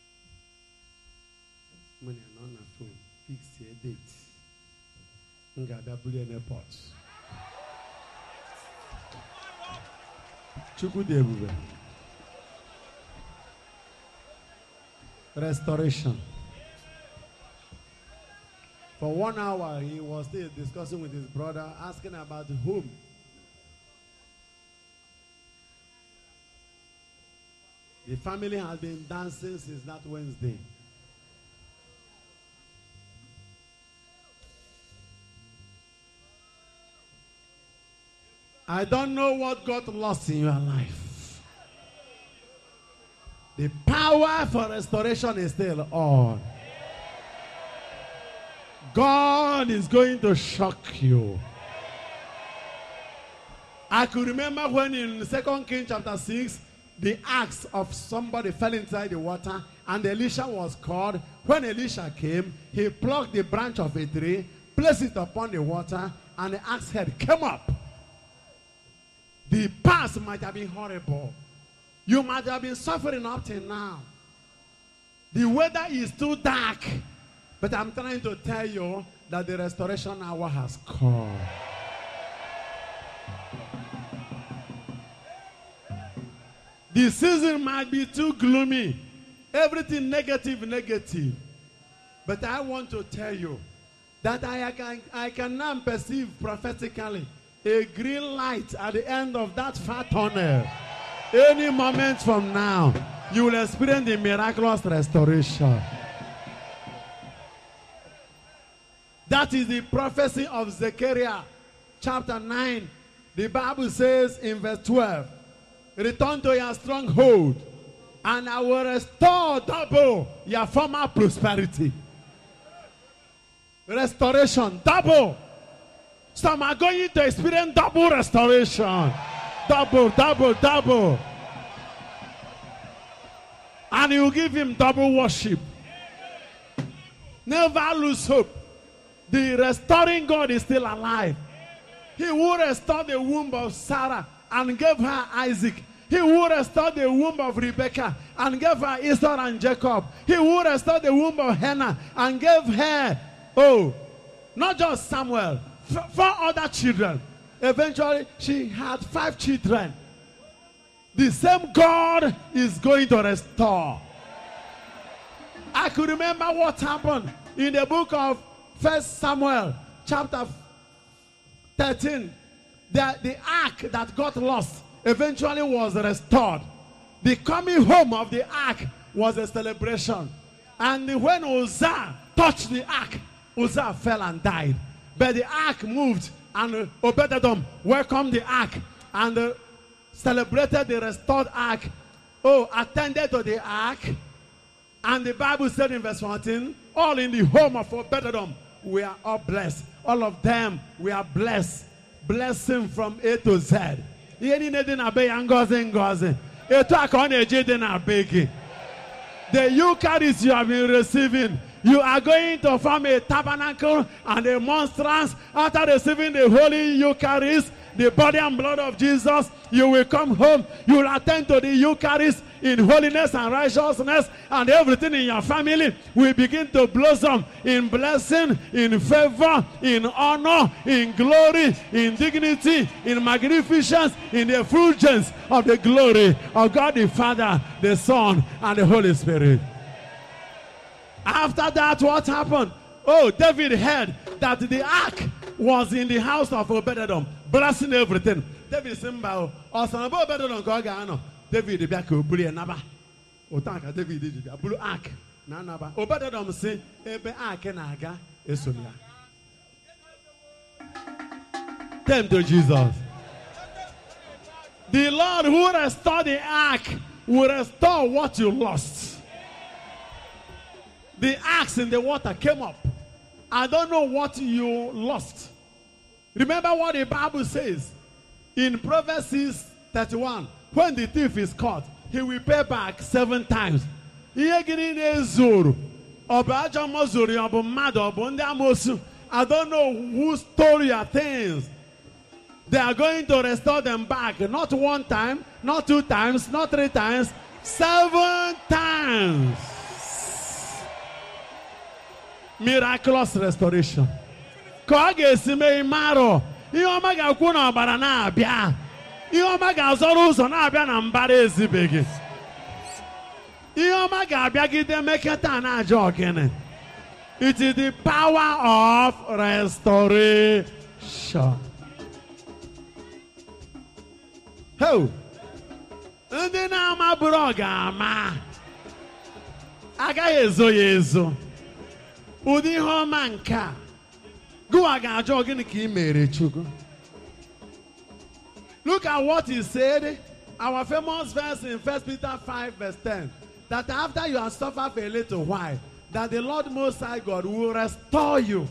Money on a phone, fix your date. Ngada bullion airport. Chukudebu. Restoration. For one hour, he was still discussing with his brother, asking about whom. The family has been dancing since that Wednesday. I don't know what got lost in your life. The power for restoration is still on. God is going to shock you. I could remember when in Second Kings chapter six, the axe of somebody fell inside the water and Elisha was called. When Elisha came, he plucked the branch of a tree, placed it upon the water, and the axe head came up. The past might have been horrible. You might have been suffering up till now. The weather is too dark. But I'm trying to tell you that the restoration hour has come. The season might be too gloomy. Everything negative, negative. But I want to tell you that I can, I can now perceive prophetically a green light at the end of that far tunnel. Any moment from now, you will experience the miraculous restoration. That is the prophecy of Zechariah chapter nine. The Bible says in verse twelve, return to your stronghold, and I will restore double your former prosperity. Restoration, double. Some are going to experience double restoration. Double, double, double. And you give him double worship. Never lose hope. The restoring God is still alive. He will restore the womb of Sarah and gave her Isaac. He will restore the womb of Rebekah and gave her Esau and Jacob. He will restore the womb of Hannah and gave her, oh, not just Samuel, four other children. Eventually, she had five children. The same God is going to restore. I could remember what happened in the book of First Samuel, chapter thirteen. The, the ark that got lost eventually was restored. The coming home of the ark was a celebration. And when Uzzah touched the ark, Uzzah fell and died. But the ark moved, and Obed-Edom welcomed the ark and uh, celebrated the restored ark. Oh, attended to the ark. And the Bible said in verse fourteen, all in the home of Obed-Edom, we are all blessed. All of them, we are blessed. Blessing from A to Z. The Eucharist you have been receiving You are going to form a tabernacle and a monstrance after receiving the Holy Eucharist, the body and blood of Jesus. You will come home. You will attend to the Eucharist in holiness and righteousness, and everything in your family will begin to blossom in blessing, in favor, in honor, in glory, in dignity, in magnificence, in the effulgence of the glory of God the Father, the Son, and the Holy Spirit. After that, what happened? Oh, David heard that the ark was in the house of Obed-Edom, blessing everything. David said, Obed-Edom, David bịa buli naba. Otanka David did a blue ark. Nanaba. Obed-Edom say, Ebe ark na-aga esonia. Thank to Jesus. The Lord who restored the ark will restore what you lost. The axe in the water came up. I don't know what you lost. Remember what the Bible says in Proverbs six thirty-one. When the thief is caught, he will pay back seven times. I don't know who stole your things. They are going to restore them back. Not one time, not two times, not three times, seven times. Miraculous restoration. Ioma ga-azọrọ ụzọ na-abịa na mbara ezibeghị. Ioma ga-abịagide meketa na-aja ogene. It is the power of restoration. Ho! Ndị na-ama bụrụ ga-ama. Agaghị ezo ya ezo. Ụdị ihe ọma nke a. Gụwa ga-aja ogene ka ị mere Chukwu. Look at what he said, our famous verse in First Peter five verse ten, that after you have suffered for a little while, that the Lord Most High God will restore you.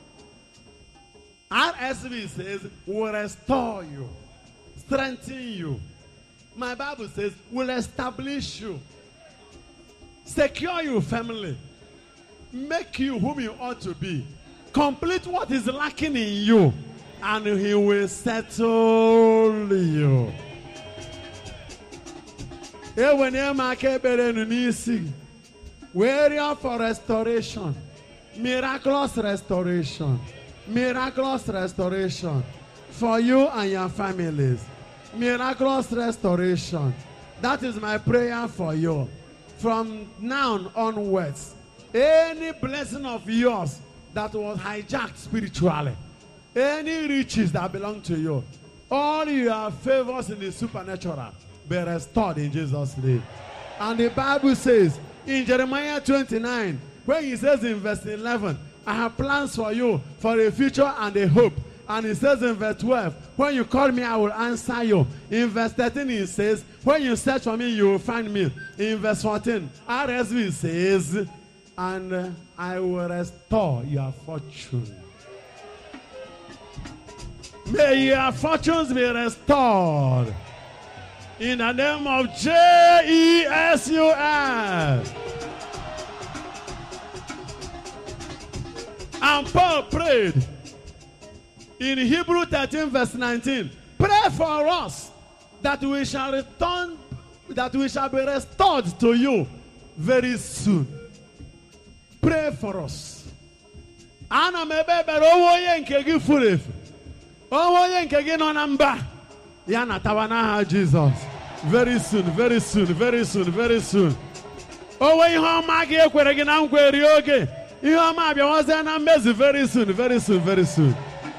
R S V says, will restore you, strengthen you. My Bible says, will establish you, secure your family, make you whom you ought to be, complete what is lacking in you, and he will settle you. Warrior for restoration, miraculous restoration, miraculous restoration for you and your families. Miraculous restoration. That is my prayer for you. From now onwards, any blessing of yours that was hijacked spiritually, any riches that belong to you, all your favors in the supernatural, be restored in Jesus' name. And the Bible says in Jeremiah twenty-nine, when he says in verse eleven, I have plans for you for a future and a hope. And he says in verse twelve, when you call me, I will answer you. In verse thirteen, he says, when you search for me, you will find me. In verse fourteen, R S V says, and I will restore your fortune. May your fortunes be restored. In the name of J E S U S. And Paul prayed in Hebrews thirteen verse nineteen. Pray for us that we shall return, that we shall be restored to you very soon. Pray for us. Ana mebebe owoye nke gi furefu. Owoye nke gi no na mba. Ya na tawana Jesus. Very soon, very soon, very soon, very soon. Owo ihe ọma gi ekwere gi na nkweri oge. Ihe ọma abịawazie na mmezi very soon, very soon, very soon.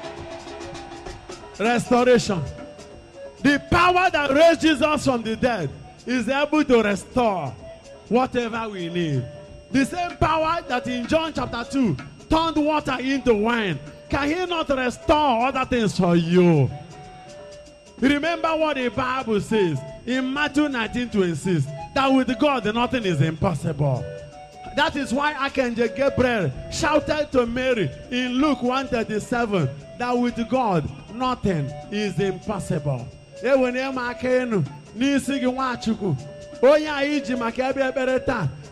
Restoration. The power that raised Jesus from the dead is able to restore whatever we need. The same power that in John chapter two turned water into wine, can he not restore other things for you? Remember what the Bible says in Matthew nineteen twenty-six, that with God nothing is impossible. That is why Archangel Gabriel shouted to Mary in Luke one thirty-seven that with God nothing is impossible.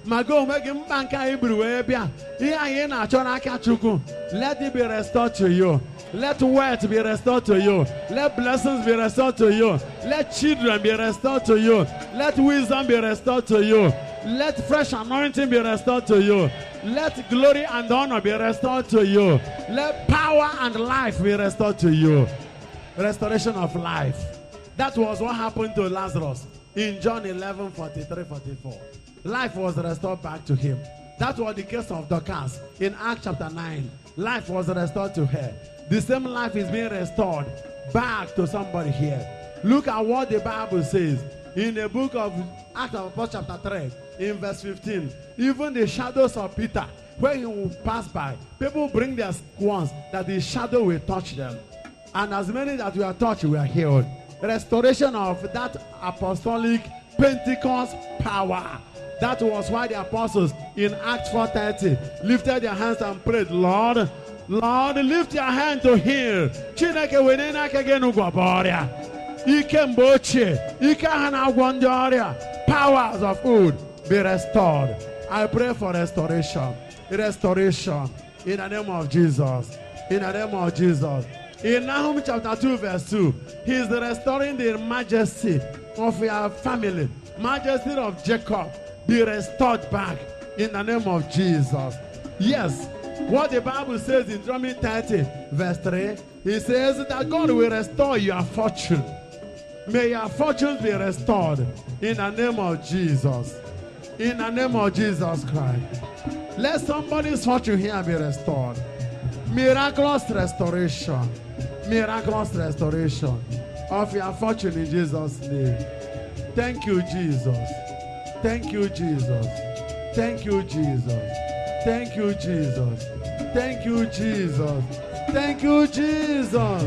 Mago megim banka ibru ebia. Iya ye na chona aka Chukwu. Let it be restored to you. Let wealth be restored to you. Let blessings be restored to you. Let children be restored to you. Let wisdom be restored to you. Let fresh anointing be restored to you. Let glory and honor be restored to you. Let power and life be restored to you. Restoration of life. That was what happened to Lazarus in John eleven, forty-three, forty-four. Life was restored back to him. That was the case of Dorcas in Acts chapter nine. Life was restored to her. The same life is being restored back to somebody here. Look at what the Bible says in the book of Acts of Apostles chapter three, in verse fifteen. Even the shadows of Peter, when he will pass by, people bring their ones that the shadow will touch them. And as many that were touched were healed. Restoration of that apostolic Pentecost power. That was why the apostles in Acts four thirty lifted their hands and prayed, Lord, Lord, lift your hand to heal. Chineke wenena aka gị n'ụgwọ ọrịa. Ike mgbe ochie, ike ha na-agwọ ndị ọrịa. Powers of food be restored. I pray for restoration. Restoration in the name of Jesus. In the name of Jesus. In Nahum chapter two, verse two, he is restoring the majesty of your family, majesty of Jacob, be restored back in the name of Jesus. Yes, what the Bible says in Deuteronomy thirty, verse three, he says that God will restore your fortune. May your fortunes be restored in the name of Jesus. In the name of Jesus Christ. Let somebody's fortune here be restored. Miraculous restoration. Miraculous restoration of your fortune in Jesus' name. Thank you, Jesus. Thank you, Jesus. Thank you, Jesus. Thank you, Jesus. Thank you, Jesus. Thank you, Jesus.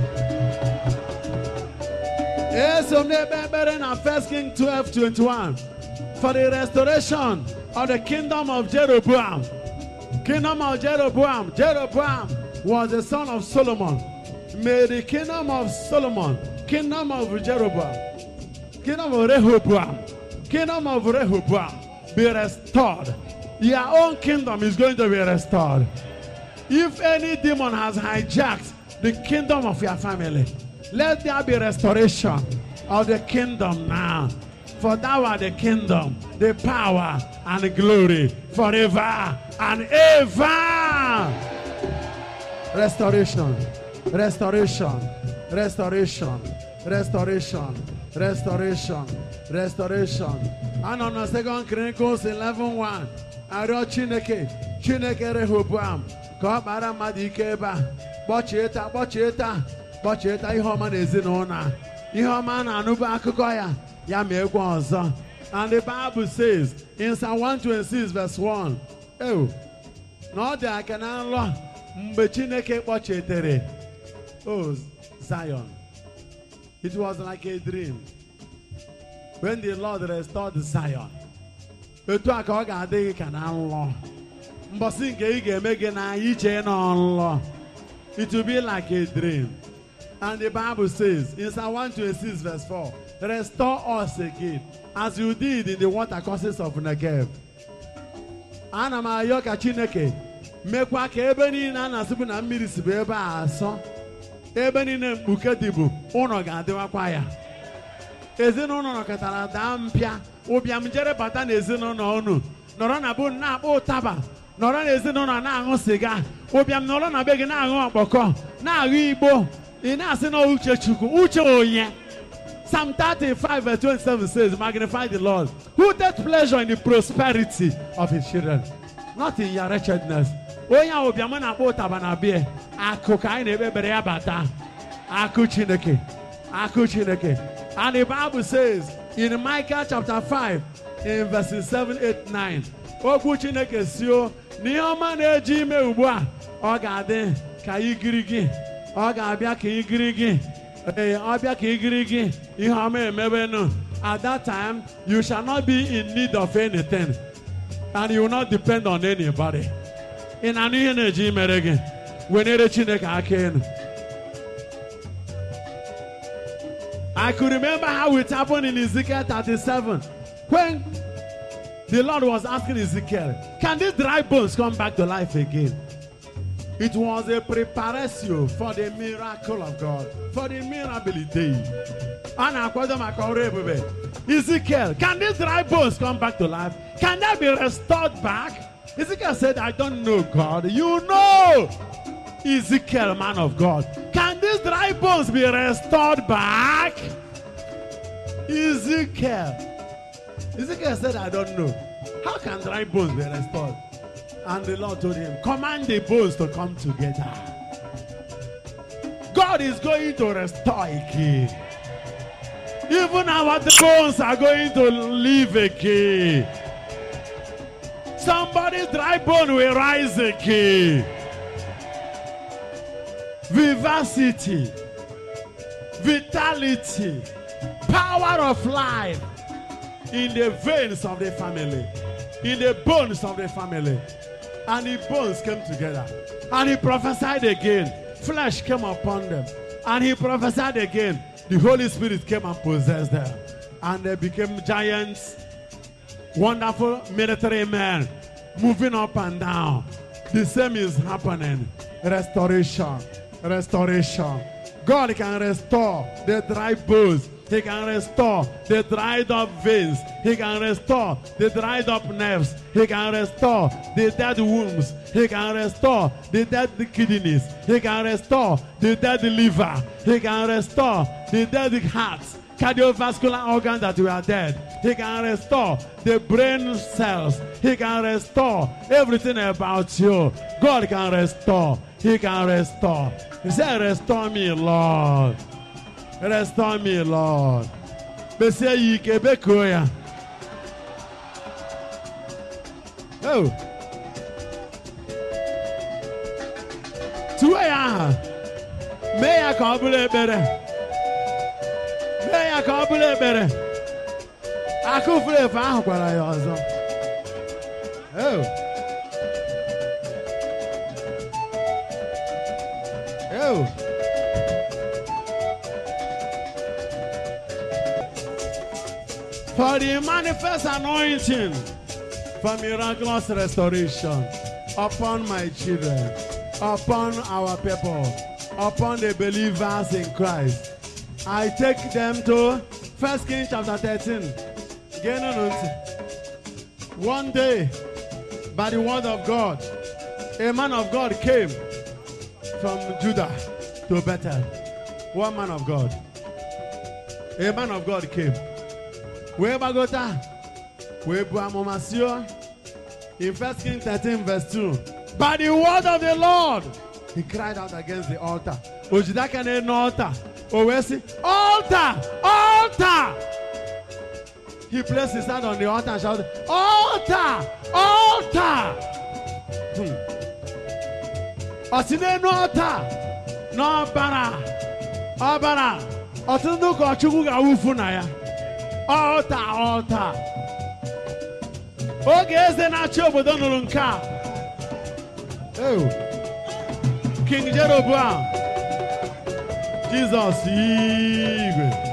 Yes, I'm better in First Kings twelve, twenty-one. For the restoration of the kingdom of Jeroboam. Kingdom of Jeroboam. Jeroboam was the son of Solomon. May the kingdom of Solomon, kingdom of Jeroboam, kingdom of Rehoboam, kingdom of Rehoboam be restored. Your own kingdom is going to be restored. If any demon has hijacked the kingdom of your family, let there be restoration of the kingdom now. For thou art the kingdom, the power, and the glory forever and ever. Restoration. Restoration, restoration, restoration, restoration, restoration. And on the Second Chronicles eleven one, I wrote Chineke, Chineke Rehoboam, ka ọ kpara mmadụ ike ebe a, kpọchieta, kpọchieta, kpọchieta ihe ọma n'ezinụlọ, ihe ọma na-anụba akụkọ ya, ya meekwa ọzọ. And the Bible says in Psalm one twenty-six verse one, oh, na ọ dị aka na nlọ mgbe Chineke kpọchetere. Oh, Zion. It was like a dream. When the Lord restored Zion. Etu aka ọ ga-adịghị ka na nlọ. Mbọsị nke ị ga-eme gị na iche na nlọ. It will be like a dream. And the Bible says in Psalm one twenty-six verse four, restore us again as you did in the water courses of Negev. Ana m ayọ ka Chineke mekwa ka ebe niile a na-asịbụ na mmiri si bụ ebe a asọ. Ebe niile mkpuke dịbụ ụnọ ga-adịwakwa ya. Ezinụlọ nọkọtara daa mpịa ụbịam jere bata n'ezinụlọ unu nọrọ na bụ na-akpọ ụtaba nọrọ n'ezinụlọ na-aṅụ siga ụbịam nọrọ na be gị na-aṅụ ọkpọkọ na-aṅụ igbo ị na-asị na uche Chukwu uche onye. Psalm thirty-five verse twenty-seven says, magnify the Lord who takes pleasure in the prosperity of his children, not in your wretchedness. Onye ahụ bịa na-akpọ ụtaba na bie akụ ka anyị na-ekpebere ya bata akụ Chineke akụ Chineke. And the Bible says in Micah chapter five in verses seven, eight, nine, okwu Chineke sio na ihe ọma na-eji ime ugbu a ọ ga-adị ka igirigi ọ ga-abịa ka igirigi ee ọ bịa ka igirigi ihe ọma emebenu. At that time you shall not be in need of anything and you will not depend on anybody. In an energy merege, when I could remember how it happened in Ezekiel thirty-seven when the Lord was asking Ezekiel, can these dry bones come back to life again? It was a preparation for the miracle of God, for the mirability. Ezekiel, can these dry bones come back to life? Can they be restored back? Ezekiel said, I don't know, God. You know. Ezekiel, man of God, can these dry bones be restored back? Ezekiel. Ezekiel said, I don't know. How can dry bones be restored? And the Lord told him, command the bones to come together. God is going to restore again. Even our bones are going to live again. Somebody's dry bone will rise again. Vivacity, vitality, power of life in the veins of the family, in the bones of the family. And the bones came together. And he prophesied again. Flesh came upon them. And he prophesied again. The Holy Spirit came and possessed them. And they became giants, wonderful military men, moving up and down. The same is happening. Restoration. Restoration. God can restore the dry bones. He can restore the dried up veins. He can restore the dried up nerves. He can restore the dead wombs. He can restore the dead kidneys. He can restore the dead liver. He can restore the dead hearts, cardiovascular organs that were dead. He can restore the brain cells. He can restore everything about you. God can restore. He can restore. He said, restore me, Lord. Restore me, Lord. They say you can be quiet. Oh. Two ya. May I come better? May I come better? I could play for how I was. Oh. Oh. For the manifest anointing, for miraculous restoration upon my children, upon our people, upon the believers in Christ. I take them to First Kings chapter thirteen. One day, by the word of God, a man of God came from Judah to Bethel. One man of God. A man of God came. Where Bagota? Where Buamomasio? In First Kings thirteen, verse two. By the word of the Lord, he cried out against the altar. Ojidakane no altar. Owesi, altar! Altar! He placed his hand on the altar and shouted, altar! Altar! Hmm. Osine no altar! No bara! Obara! Otundu ko chuku ga wufu na ya. Altar, altar. Oge eze na-achị obodo nụrụ nke a. Oh. King Jeroboam. Jesus igwe.